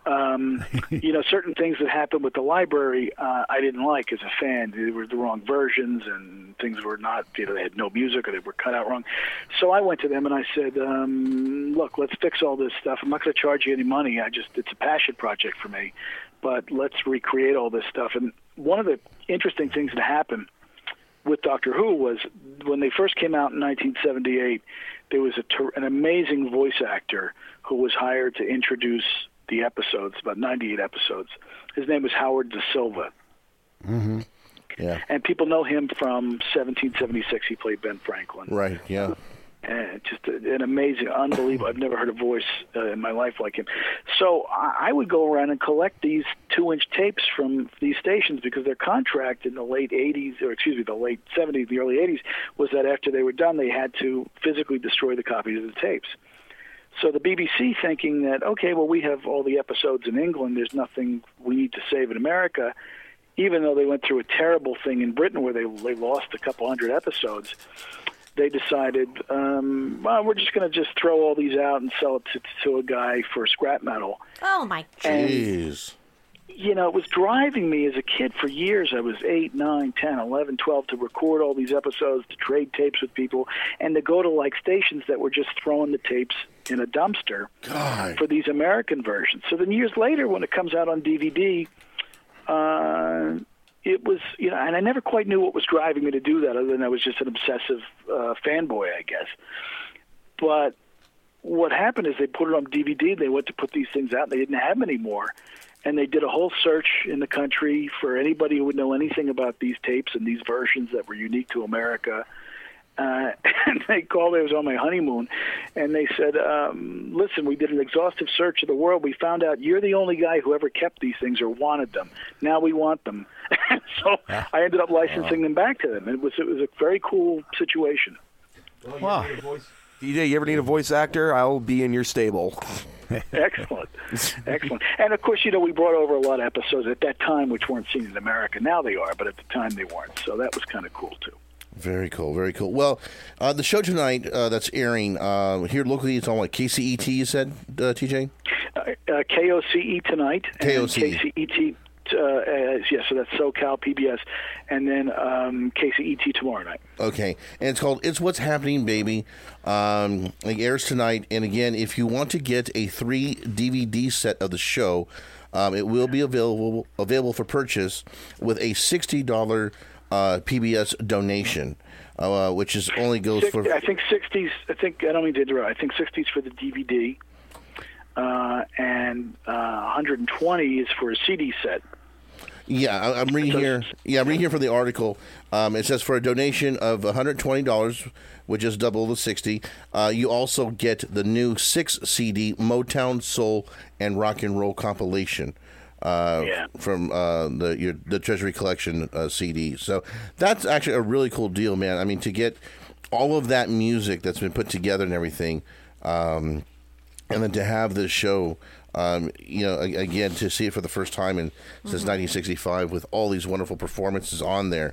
certain things that happened with the library I didn't like as a fan. They were the wrong versions, and things were not, they had no music or they were cut out wrong. So I went to them and I said, look, let's fix all this stuff. I'm not going to charge you any money. It's a passion project for me, but let's recreate all this stuff. And one of the interesting things that happened with Doctor Who was when they first came out in 1978, there was an amazing voice actor who was hired to introduce the episodes, about 98 episodes. His name was Howard Da Silva.
Mm-hmm. Yeah.
And people know him from 1776. He played Ben Franklin.
Right, yeah.
And just an amazing, unbelievable. I've never heard a voice in my life like him. So I would go around and collect these 2-inch tapes from these stations because their contract in the late 80s, or excuse me, the late 70s, the early 80s, was that after they were done, they had to physically destroy the copies of the tapes. So the BBC, thinking that, okay, well, we have all the episodes in England, there's nothing we need to save in America, even though they went through a terrible thing in Britain where they lost a couple hundred episodes, they decided, well, we're just going to just throw all these out and sell it to a guy for scrap metal.
Oh, my
Jeez.
It was driving me as a kid for years. I was 8, 9, 10, 11, 12 to record all these episodes, to trade tapes with people, and to go to stations that were just throwing the tapes in a dumpster for these American versions. So then years later, when it comes out on DVD, it was, and I never quite knew what was driving me to do that, other than I was just an obsessive fanboy, I guess. But what happened is they put it on DVD, they went to put these things out, and they didn't have them anymore. And they did a whole search in the country for anybody who would know anything about these tapes and these versions that were unique to America. And they called, it was on my honeymoon, and they said, listen, we did an exhaustive search of the world. We found out you're the only guy who ever kept these things or wanted them. Now we want them. So I ended up licensing them back to them. It was a very cool situation.
Wow.
DJ, you ever need a voice actor? I'll be in your stable.
Excellent. And, of course, we brought over a lot of episodes at that time which weren't seen in America. Now they are, but at the time they weren't. So that was kind of cool, too.
Very cool, very cool. Well, the show tonight that's airing here locally, it's on KCET, you said, TJ?
KOCE tonight.
KOCE.
KCET. So that's SoCal PBS, and then KCET tomorrow night.
Okay, and it's called "It's What's Happening, Baby." It airs tonight, and again, if you want to get a 3 DVD set of the show, it will be available for purchase with a $60 PBS donation, which is only goes for.
I think 60s. I don't mean to interrupt. I think 60s for the DVD, and 120 is for a CD set.
Yeah, I'm reading here. Yeah, I'm reading here from the article. It says for a donation of $120, which is double the $60, you also get the new 6-CD Motown, Soul, and Rock and Roll compilation from the Treasury Collection CD. So that's actually a really cool deal, man. I mean, to get all of that music that's been put together and everything, and then to have this show. Again, to see it for the first time since 1965 with all these wonderful performances on there,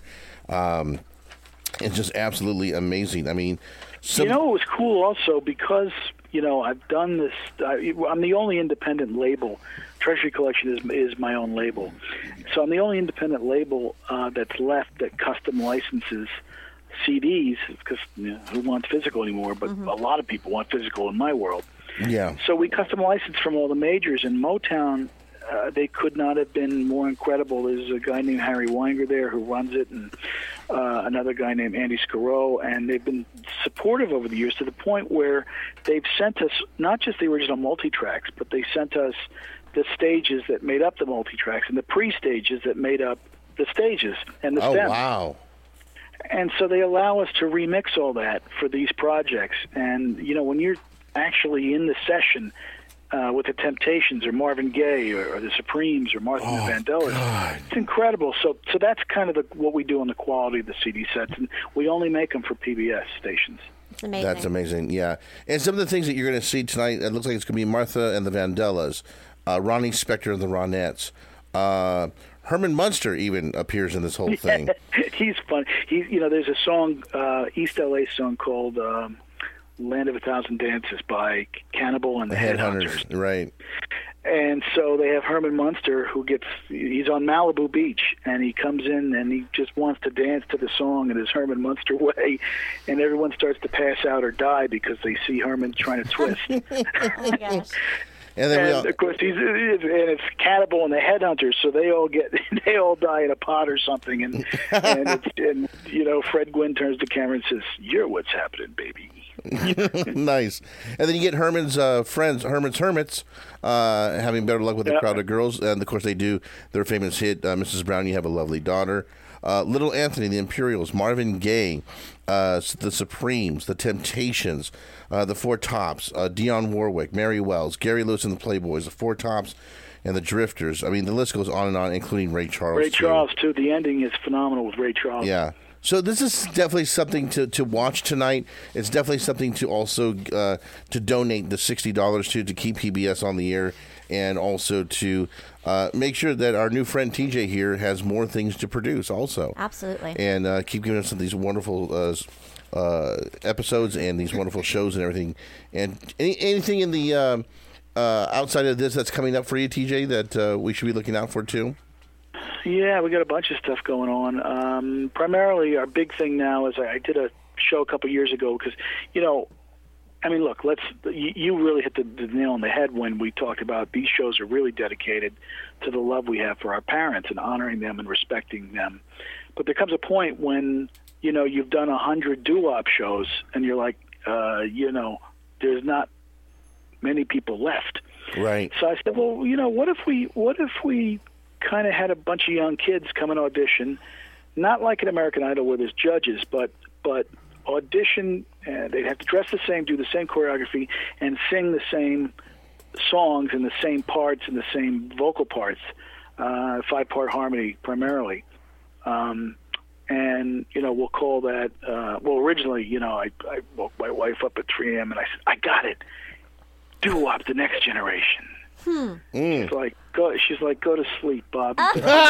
it's just absolutely amazing. I mean,
it was cool also because, I've done this. I'm the only independent label. Treasury Collection is my own label. So I'm the only independent label that's left that custom licenses CDs, because who wants physical anymore? But a lot of people want physical in my world.
Yeah.
So we custom license from all the majors, and Motown, they could not have been more incredible. There's a guy named Harry Weinger there who runs it, and another guy named Andy Scarrow, and they've been supportive over the years to the point where they've sent us not just the original multi-tracks, but they sent us the stages that made up the multi-tracks and the pre-stages that made up the stages and the stems.
Oh, wow.
And so they allow us to remix all that for these projects. And, when you're actually in the session with the Temptations or Marvin Gaye or the Supremes or Martha and the Vandellas,
God.
It's incredible. So that's kind of what we do on the quality of the CD sets, and we only make them for PBS stations.
It's amazing.
That's amazing, yeah. And some of the things that you're going to see tonight, it looks like it's going to be Martha and the Vandellas, Ronnie Spector and the Ronettes. Herman Munster even appears in this whole thing.
He's fun. There's a song, East LA song called Land of a Thousand Dances by Cannibal and the Headhunters.
Right.
And so they have Herman Munster he's on Malibu Beach, and he comes in and he just wants to dance to the song in his Herman Munster way, and everyone starts to pass out or die because they see Herman trying to twist.
Oh my gosh.
And then
of course, it's Cannibal and the Headhunters, so they all die in a pot or something, and Fred Gwynn turns to the camera and says, "You're what's happening, baby."
Nice. And then you get Herman's friends, Herman's Hermits, having better luck with the crowd of girls, and of course they do their famous hit, "Mrs. Brown, You Have a Lovely Daughter." Little Anthony, the Imperials, Marvin Gaye, the Supremes, the Temptations, the Four Tops, Dionne Warwick, Mary Wells, Gary Lewis and the Playboys, the Four Tops, and the Drifters. I mean, the list goes on and on, including Ray Charles.
Ray Charles, too. The ending is phenomenal with Ray Charles.
Yeah. So this is definitely something to watch tonight. It's definitely something to also to donate the $60 to keep PBS on the air, and also to make sure that our new friend TJ here has more things to produce also.
Absolutely.
And keep giving us these wonderful episodes and these wonderful shows and everything. And anything in the outside of this that's coming up for you, TJ, that we should be looking out for too?
Yeah, we got a bunch of stuff going on. Primarily, our big thing now is I did a show a couple years ago because, look, you really hit the nail on the head when we talked about these shows are really dedicated to the love we have for our parents and honoring them and respecting them. But there comes a point when, you've done 100 doo-wop shows and you're like, there's not many people left.
Right.
So I said, well, what if we kind of had a bunch of young kids come and audition, not like an American Idol where there's judges, but audition, and they'd have to dress the same, do the same choreography, and sing the same songs and the same parts and the same vocal parts, 5-part harmony primarily. And, we'll call that, originally, I woke my wife up at 3 a.m. and I said, I got it. Doo-wop, the next generation. She's like, go to sleep, Bob.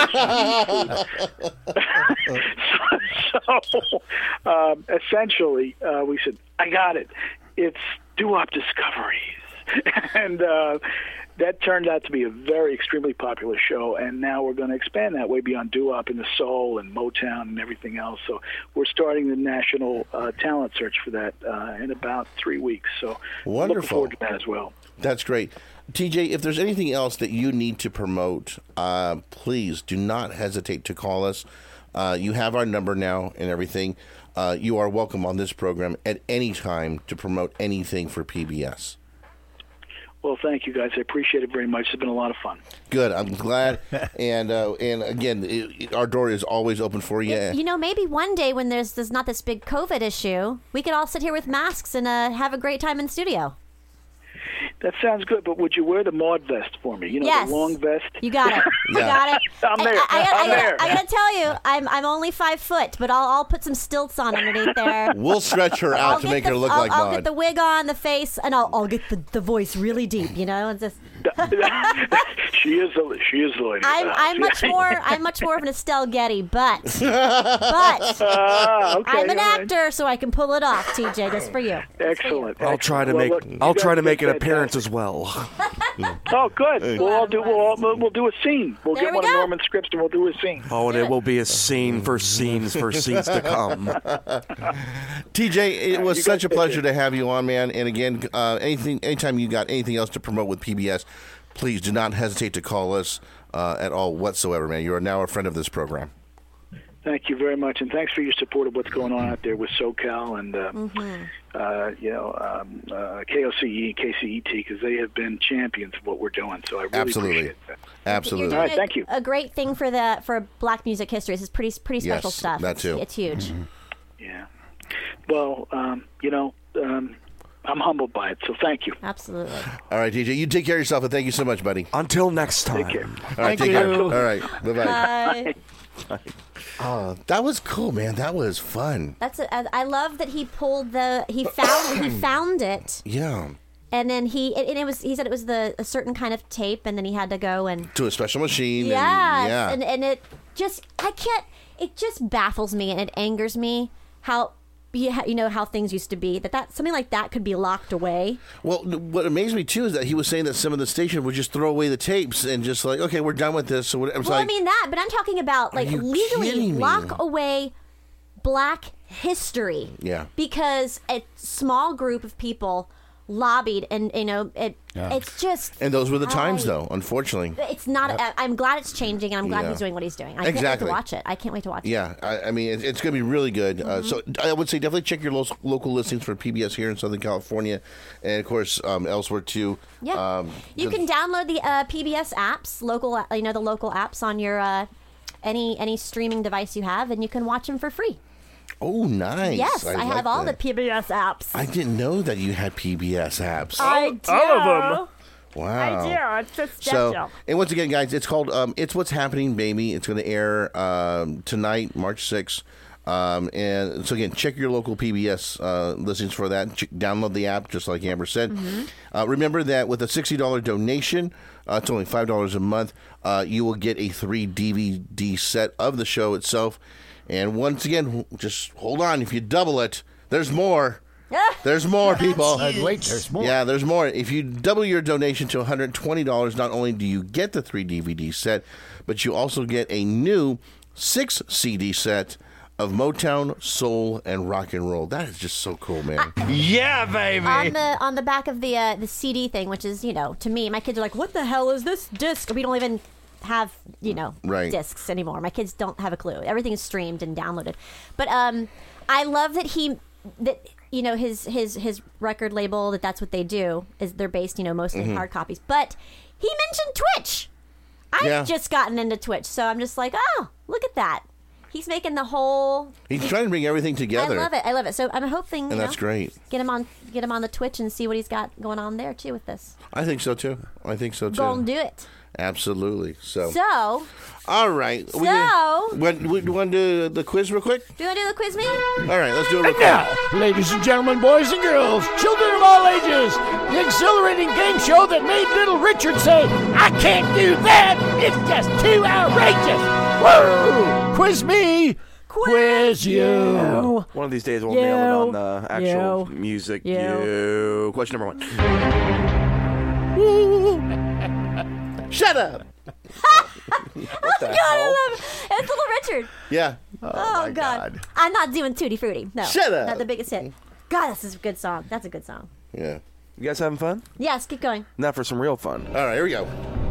So essentially, we said, I got it. It's doo-wop discoveries. And that turned out to be a very extremely popular show, and now we're going to expand that way beyond doo-wop into soul and Motown and everything else. So we're starting the national talent search for that in about 3 weeks. So
Wonderful.
Looking forward to that as well.
That's great. TJ, if there's anything else that you need to promote, please do not hesitate to call us. You have our number now and everything. You are welcome on this program at any time to promote anything for PBS.
Well, thank you, guys. I appreciate it very much. It's been a lot of fun.
Good. I'm glad. And again, our door is always open for you.
You know, maybe one day when there's not this big COVID issue, we could all sit here with masks and have a great time in the studio.
That sounds good, but would you wear the Maud vest for me? You know,
yes.
The long vest?
You got it. You got it.
I'm there.
I gotta tell you, I'm only 5 foot, but I'll put some stilts on underneath there.
We'll stretch her out to make her look like Maud.
I'll get the wig on, the face, and I'll get the voice really deep, you know? And just
She is the lady.
I'm much more of an Estelle Getty, but
okay,
I'm an actor, so I can pull it off, TJ, just for you.
Excellent.
I'll try to make an appearance as well.
Oh, good. We'll do a scene. We'll get one of Norman Scripps and we'll do a scene.
Oh, and it will be a scene for scenes to come.
TJ, it was such a pleasure to have you on, man. And again, anytime you got anything else to promote with PBS, please do not hesitate to call us at all whatsoever, man. You are now a friend of this program.
Thank you very much, and thanks for your support of what's going on out there with SoCal and KOCE, KCET, because they have been champions of what we're doing. So I really appreciate that.
Absolutely.
You're doing
thank you.
A great thing for Black music history. This is pretty special stuff.
That too.
It's huge.
Mm-hmm.
Yeah. Well, I'm humbled by it, so thank you.
Absolutely.
All right, TJ, you take care of yourself, and thank you so much, buddy.
Until next time.
Take care.
All right, take care. All right,
Bye.
Oh, that was cool, man. That was fun.
I love that he pulled he found it.
Yeah.
And then he said it was a certain kind of tape, and then he had to go and
to a special machine.
Yes, and it just it just baffles me and it angers me how how things used to be, that something like that could be locked away.
Well, what amazed me too is that he was saying that some of the stations would just throw away the tapes and just like, okay, we're done with this. So
I mean that, but I'm talking about like legally lock away Black history.
Yeah.
Because a small group of people lobbied, and it's just.
And those were the times, though. Unfortunately,
it's not. Yep. I'm glad it's changing, and I'm glad he's doing what he's doing. I can't wait to watch it. I can't wait to watch it.
Yeah, I mean, it's going to be really good.
Mm-hmm.
So I would say definitely check your local listings for PBS here in Southern California, and of course elsewhere too.
Yeah, you can download the PBS apps, the local apps on your any streaming device you have, and you can watch them for free.
Oh, nice.
Yes, I have all the PBS apps.
I didn't know that you had PBS apps.
I do.
All of them.
Wow.
I do. It's just special.
So, and once again, guys, it's called It's What's Happening, Baby. It's going to air tonight, March 6th. And so, again, check your local PBS listings for that. Download the app, just like Amber said. Mm-hmm. Remember that with a $60 donation, it's only $5 a month, you will get a 3 DVD set of the show itself. And once again, just hold on. If you double it, there's more. There's more, people.
Wait, there's more.
Yeah, there's more. If you double your donation to $120, not only do you get the 3 DVD set, but you also get a new 6 CD set of Motown, soul, and rock and roll. That is just so cool, man.
Yeah, baby.
On the back of the CD thing, which is, to me, my kids are like, what the hell is this disc? We don't even have discs anymore. My kids don't have a clue. Everything is streamed and downloaded. But I love that his record label, that's what they do, is they're based mostly in hard copies. But he mentioned Twitch. I've just gotten into Twitch, so I'm just like, oh, look at that. He's making the whole.
He's trying to bring everything together.
I love it. So I'm hoping
that's great.
Get him on the Twitch and see what he's got going on there too with this.
I think so too.
Go and do it.
Absolutely. So.
So.
All right.
So.
We want to do the quiz real quick?
Do you want to do the quiz, me?
All right, let's do it real quick.
Now, ladies and gentlemen, boys and girls, children of all ages, the exhilarating game show that made little Richard say, I can't do that. It's just too outrageous. Woo! Quiz me. Quiz you.
One of these days we'll nail it on the actual music. Question number 1.
Shut up.
What the
God, I
hell?
love it. It's Little Richard.
Yeah.
Oh,
my God.
I'm not doing Tutti Frutti. No.
Shut up.
Not the biggest hit. God, this is a good song. That's a good song.
Yeah.
You guys having fun?
Yes, keep going.
Not for some real fun.
All right, here we go.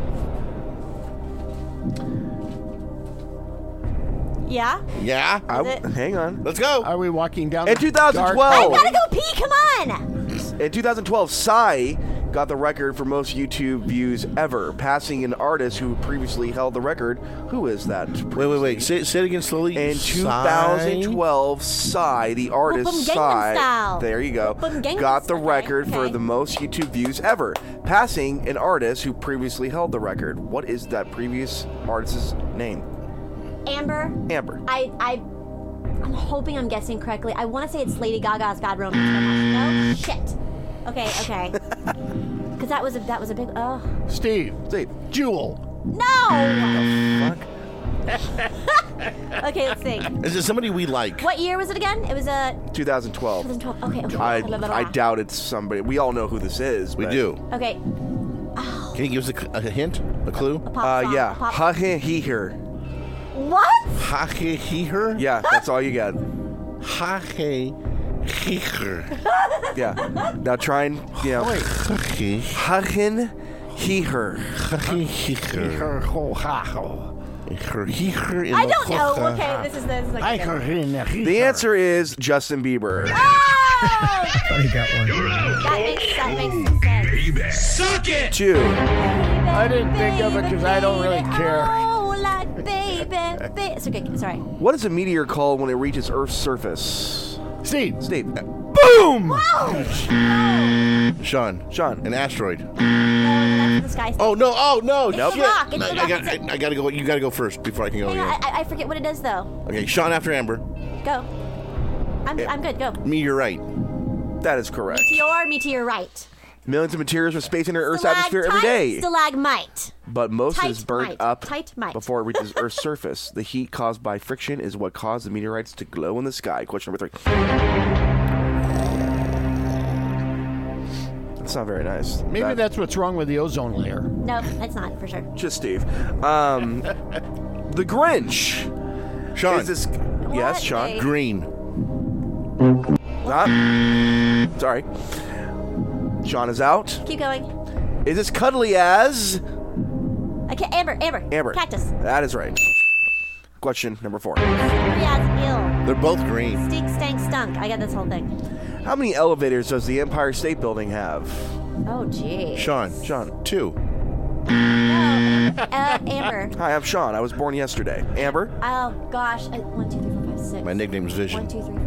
Yeah?
Yeah.
Hang on.
Let's go.
Are we walking down
In
the
2012.
dark-
I gotta go pee. Come on.
In 2012, Psy got the record for most YouTube views ever, passing an artist who previously held the record. Who is that?
Wait. Say it again slowly.
In 2012, Psy, the artist
Boom, Gangnam
Psy,
Style.
there you go,
Boom, Gangnam
got the
Style.
record for
Okay.
the most YouTube views ever, passing an artist who previously held the record. What is that previous artist's name?
Amber.
Amber.
I'm hoping I'm guessing correctly. I want to say it's Lady Gaga's Bad Romance. No? Shit. Okay. Because that was a big. Oh.
Steve. Jewel.
No!
Fuck.
Okay, let's see.
Is it somebody we like?
What year was it again? It was
2012.
2012. Okay.
I
Blah, blah, blah.
doubt it's somebody. We all know who this is.
We
but-
do.
Okay.
Can you give us a hint? A clue?
A pop song.
Yeah.
A pop-
Ha he her.
What?
Ha he her?
Yeah, that's all you got.
Ha he her.
Yeah. Now try and
He
Hagen he her.
he her.
I don't know. Okay, this is like.
The answer is Justin Bieber.
Oh!
Funny got one.
That makes sense.
Suck it!
2.
I didn't think of it because I don't really care.
Oh, like baby. It's okay. Sorry.
What is a meteor called when it reaches Earth's surface?
Steve.
Boom!
Sean.
Sean.
An asteroid.
No, that's the sky.
Oh no! Oh no!
It's
Shit.
a rock. It's
No,
a rock.
I gotta go. You gotta go first before I can go
Hang on,
again.
I forget what it is though.
Okay, Sean after Amber.
Go. I'm good. Go.
Meteorite.
That is correct.
Meteorite.
Millions of materials from space enter Earth's atmosphere every day.
Stalagmite.
But most is burnt
Tight-mite.
up
Tight-mite.
before it reaches Earth's surface. The heat caused by friction is what caused the meteorites to glow in the sky. Question number 3. That's not very nice.
Maybe that's what's wrong with the ozone layer.
No, that's not for sure.
Just Steve. The Grinch.
Sean.
Is this? Yes, Sean.
Dave?
Green.
Sorry. Sean is out.
Keep going.
Is this cuddly as?
Okay, Amber. Cactus.
That is right. Question number 4.
Eel.
They're both green.
Stink, stank, stunk. I got this whole thing.
How many elevators does the Empire State Building have?
Oh, gee.
Sean.
2.
No, Amber.
Hi, I'm Sean. I was born yesterday. Amber?
Oh, gosh. 1, 2, 3, 4, 5, 6.
My nickname is Vision.
1, 2, 3,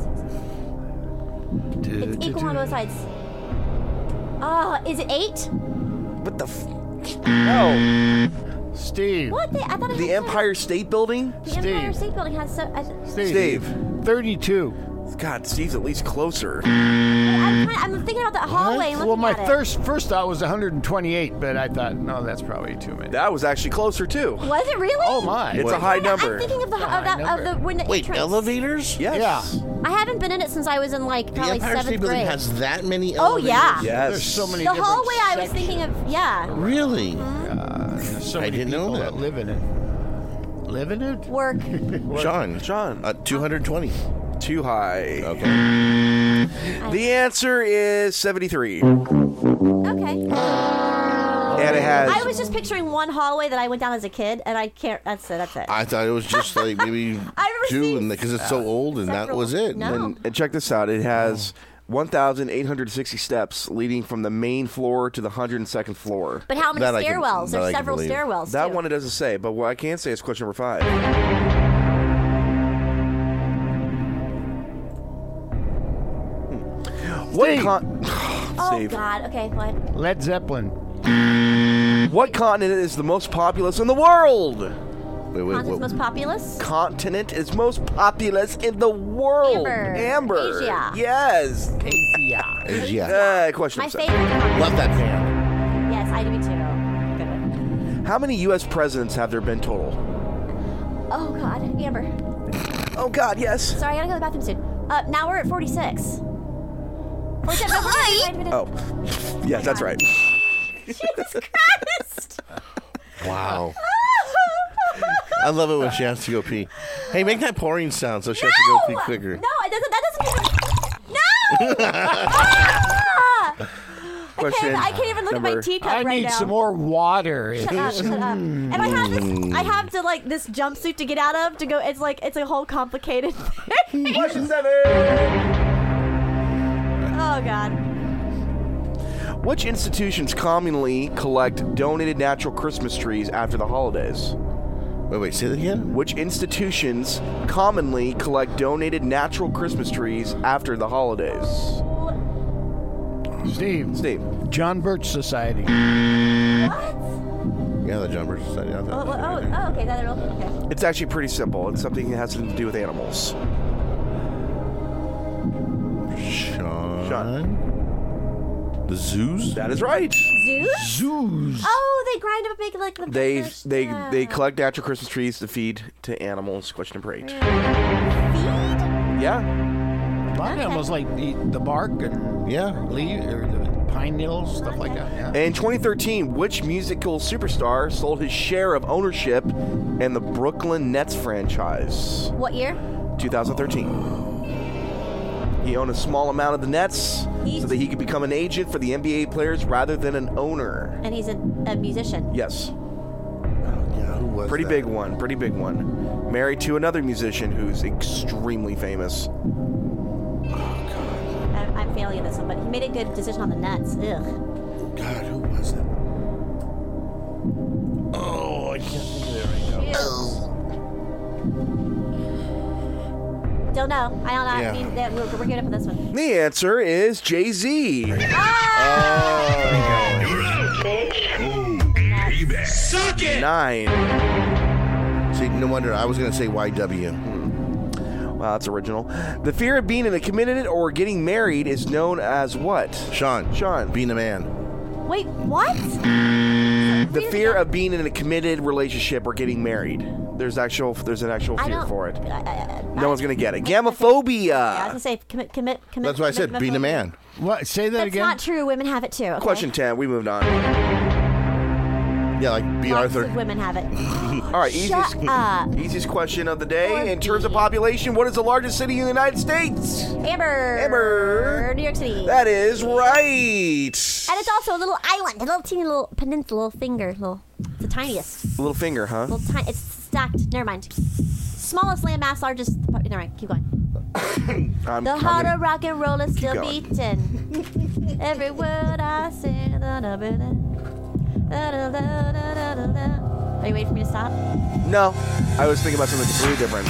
4, 5, 6. It's equal on both sides. Oh, is it 8?
What the No.
Steve.
What? I thought it
The
had
Empire State Building?
The Empire
Steve.
State Building has so.
Steve.
32.
God, Steve's at least closer.
I'm thinking about that hallway and
Well,
looking
my
at it.
first thought was 128, but I thought, no, that's probably too many.
That was actually closer, too.
Was it really?
Oh, my.
It's a high number.
I'm thinking of the when the
Wait,
entrance.
elevators?
Yes.
Yeah.
I haven't been in it since I was in like
The
probably
Empire State
7th
Building
grade.
has that many
Oh
elevators?
yeah.
Yes.
There's so many
The
different
hallway I was
sections.
thinking of. Yeah.
Really?
There's so
I
many
didn't know
people
that.
live in it. Live in it?
Work.
Sean. 220.
Too high.
Okay.
The answer is 73.
Okay.
And it has.
I was just picturing one hallway that I went down as a kid, and I can't. That's it.
I thought it was just like maybe
I've
two,
seen
and because it's so old, and that
several.
was it.
No.
And check this out. It has 1,860 steps leading from the main floor to the 102nd floor.
But how many
That I can-
stairwells?
that I
There's
can
several
believe.
stairwells.
That
too.
one it doesn't say, but what I can say is question number 5. What
Oh
Steve.
God. Okay. What?
Led Zeppelin.
What continent is the most populous in the world?
Wait,
Continent's most populous?
Continent is most populous in the world.
Amber. Asia.
Yes.
Yeah.
Question
My
number
favorite
7.
continent.
Love that band.
Yes, I do too. Good one.
How many U.S. presidents have there been total?
Oh God, Amber.
Oh God, yes.
Sorry, I gotta go to the bathroom soon. Now we're at 46. 47.
Oh, yes, that's right.
Jesus Christ.
Wow. I love it when she has to go pee. Hey, make that pouring sound so she has to go pee quicker.
No, it doesn't. That doesn't. No. I can't even look at my teacup
I
right
need
now.
some more water.
Shut up. And I have this jumpsuit to get out of to go. It's a whole complicated thing.
Question 7.
Oh God.
Which institutions commonly collect donated natural Christmas trees after the holidays?
Wait, say that again?
Which institutions commonly collect donated natural Christmas trees after the holidays?
Steve.
John
Birch Society.
What?
Yeah, the John Birch Society.
Okay. Okay.
It's actually pretty simple. It's something that has to do with animals.
Sean. The zoos?
That is right.
Zoos? Oh, they grind up and make like the
They collect natural Christmas trees to feed to animals. Question number 8.
Feed?
Yeah.
A lot of animals like eat the bark and leaf or the pine needles, stuff like that. Yeah.
In 2013, which musical superstar sold his share of ownership in the Brooklyn Nets franchise?
What year?
2013. He owned a small amount of the Nets so that he could become an agent for the NBA players rather than an owner.
And he's a musician.
Yes.
Yeah, who was
Pretty
that?
big one. Married to another musician who's extremely famous.
I'm failing at this one, but he made a good decision on the Nets. Ugh.
God, who was it? Oh, I can't think of it right now.
Don't know. I don't know.
Yeah.
I mean, we're good for this one.
The answer is Jay-Z.
Suck it!
9.
See, no wonder. I was going to say YW.
Wow, that's original. The fear of being in a committed or getting married is known as what?
Sean. Being a man.
Wait, what?
The fear of being in a committed relationship or getting married. There's an actual fear for it. No one's gonna get it. Gamophobia.
Yeah, I was gonna say commit.
That's why I said being a man.
What? Say that
That's
again.
not true. Women have it too. Okay?
Question 10. We moved on.
Yeah, like B.
Lots
Arthur.
of women have it.
All right,
Shut up.
easiest question of the day. In terms of population, what is the largest city in the United States?
Amber. New York City.
That is right.
And it's also a little island, a little teeny little peninsula, little finger, it's the tiniest.
Little finger, huh?
It's stacked. Never mind. Smallest landmass, largest. Never mind. Keep going. The heart of rock and roll is still beating. Every word I say. Are you waiting for me to stop?
No, I was thinking about something completely different.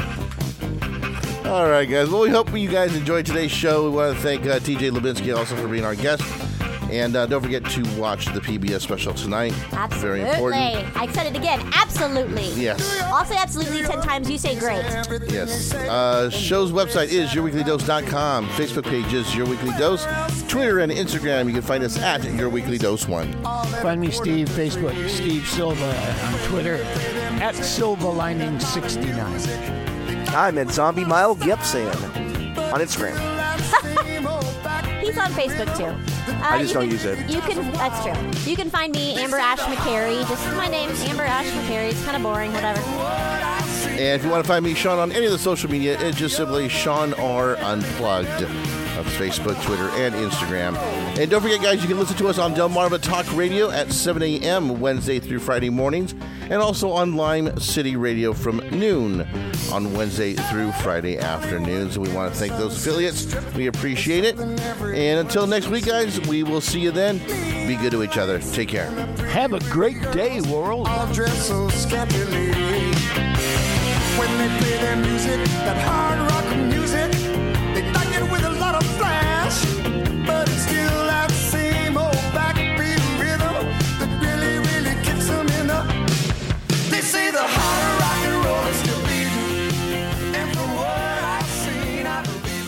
All right, guys. Well, we hope you guys enjoyed today's show. We want to thank TJ Lubinsky also for being our guest. And don't forget to watch the PBS special tonight.
Absolutely.
Very important.
I said it again. Absolutely.
Yes.
I'll say absolutely 10 times. You say great.
Yes. Show's website is yourweeklydose.com. Facebook page is Your Weekly Dose. Twitter and Instagram, you can find us at Your Weekly Dose 1.
Find me, Steve, Facebook, Steve Silva on Twitter, at SilvaLining69.
I'm at Zombie Mile Gibson on Instagram.
He's on Facebook too.
I just don't use it.
That's true. You can find me, Amber Ash McCary. Just my name, Amber Ash McCary. It's kind of boring, whatever.
And if you want to find me, Sean, on any of the social media, it's just simply Sean R. Unplugged. That's Facebook, Twitter, and Instagram. And don't forget, guys, you can listen to us on Delmarva Talk Radio at 7 a.m. Wednesday through Friday mornings, and also on Lime City Radio from noon on Wednesday through Friday afternoons. And we want to thank those affiliates. We appreciate it. And until next week, guys, we will see you then. Be good to each other. Take care.
Have a great day, world.
All dressed so scantily. When they play their music, that hard rock music, they like it with a lot of flash, but it's still that same old backbeat rhythm that really, really kicks them in the. They say the hard rock and roll is still beating, and from what I've seen, I believe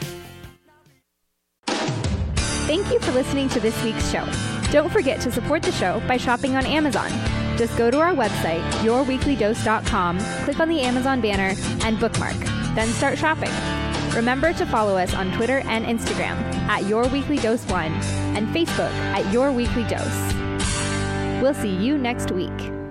them.
Thank you for listening to this week's show. Don't forget to support the show by shopping on Amazon. Just go to our website, yourweeklydose.com, click on the Amazon banner, and bookmark. Then start shopping. Remember to follow us on Twitter and Instagram at YourWeeklyDose1 and Facebook at Your Weekly Dose. We'll see you next week.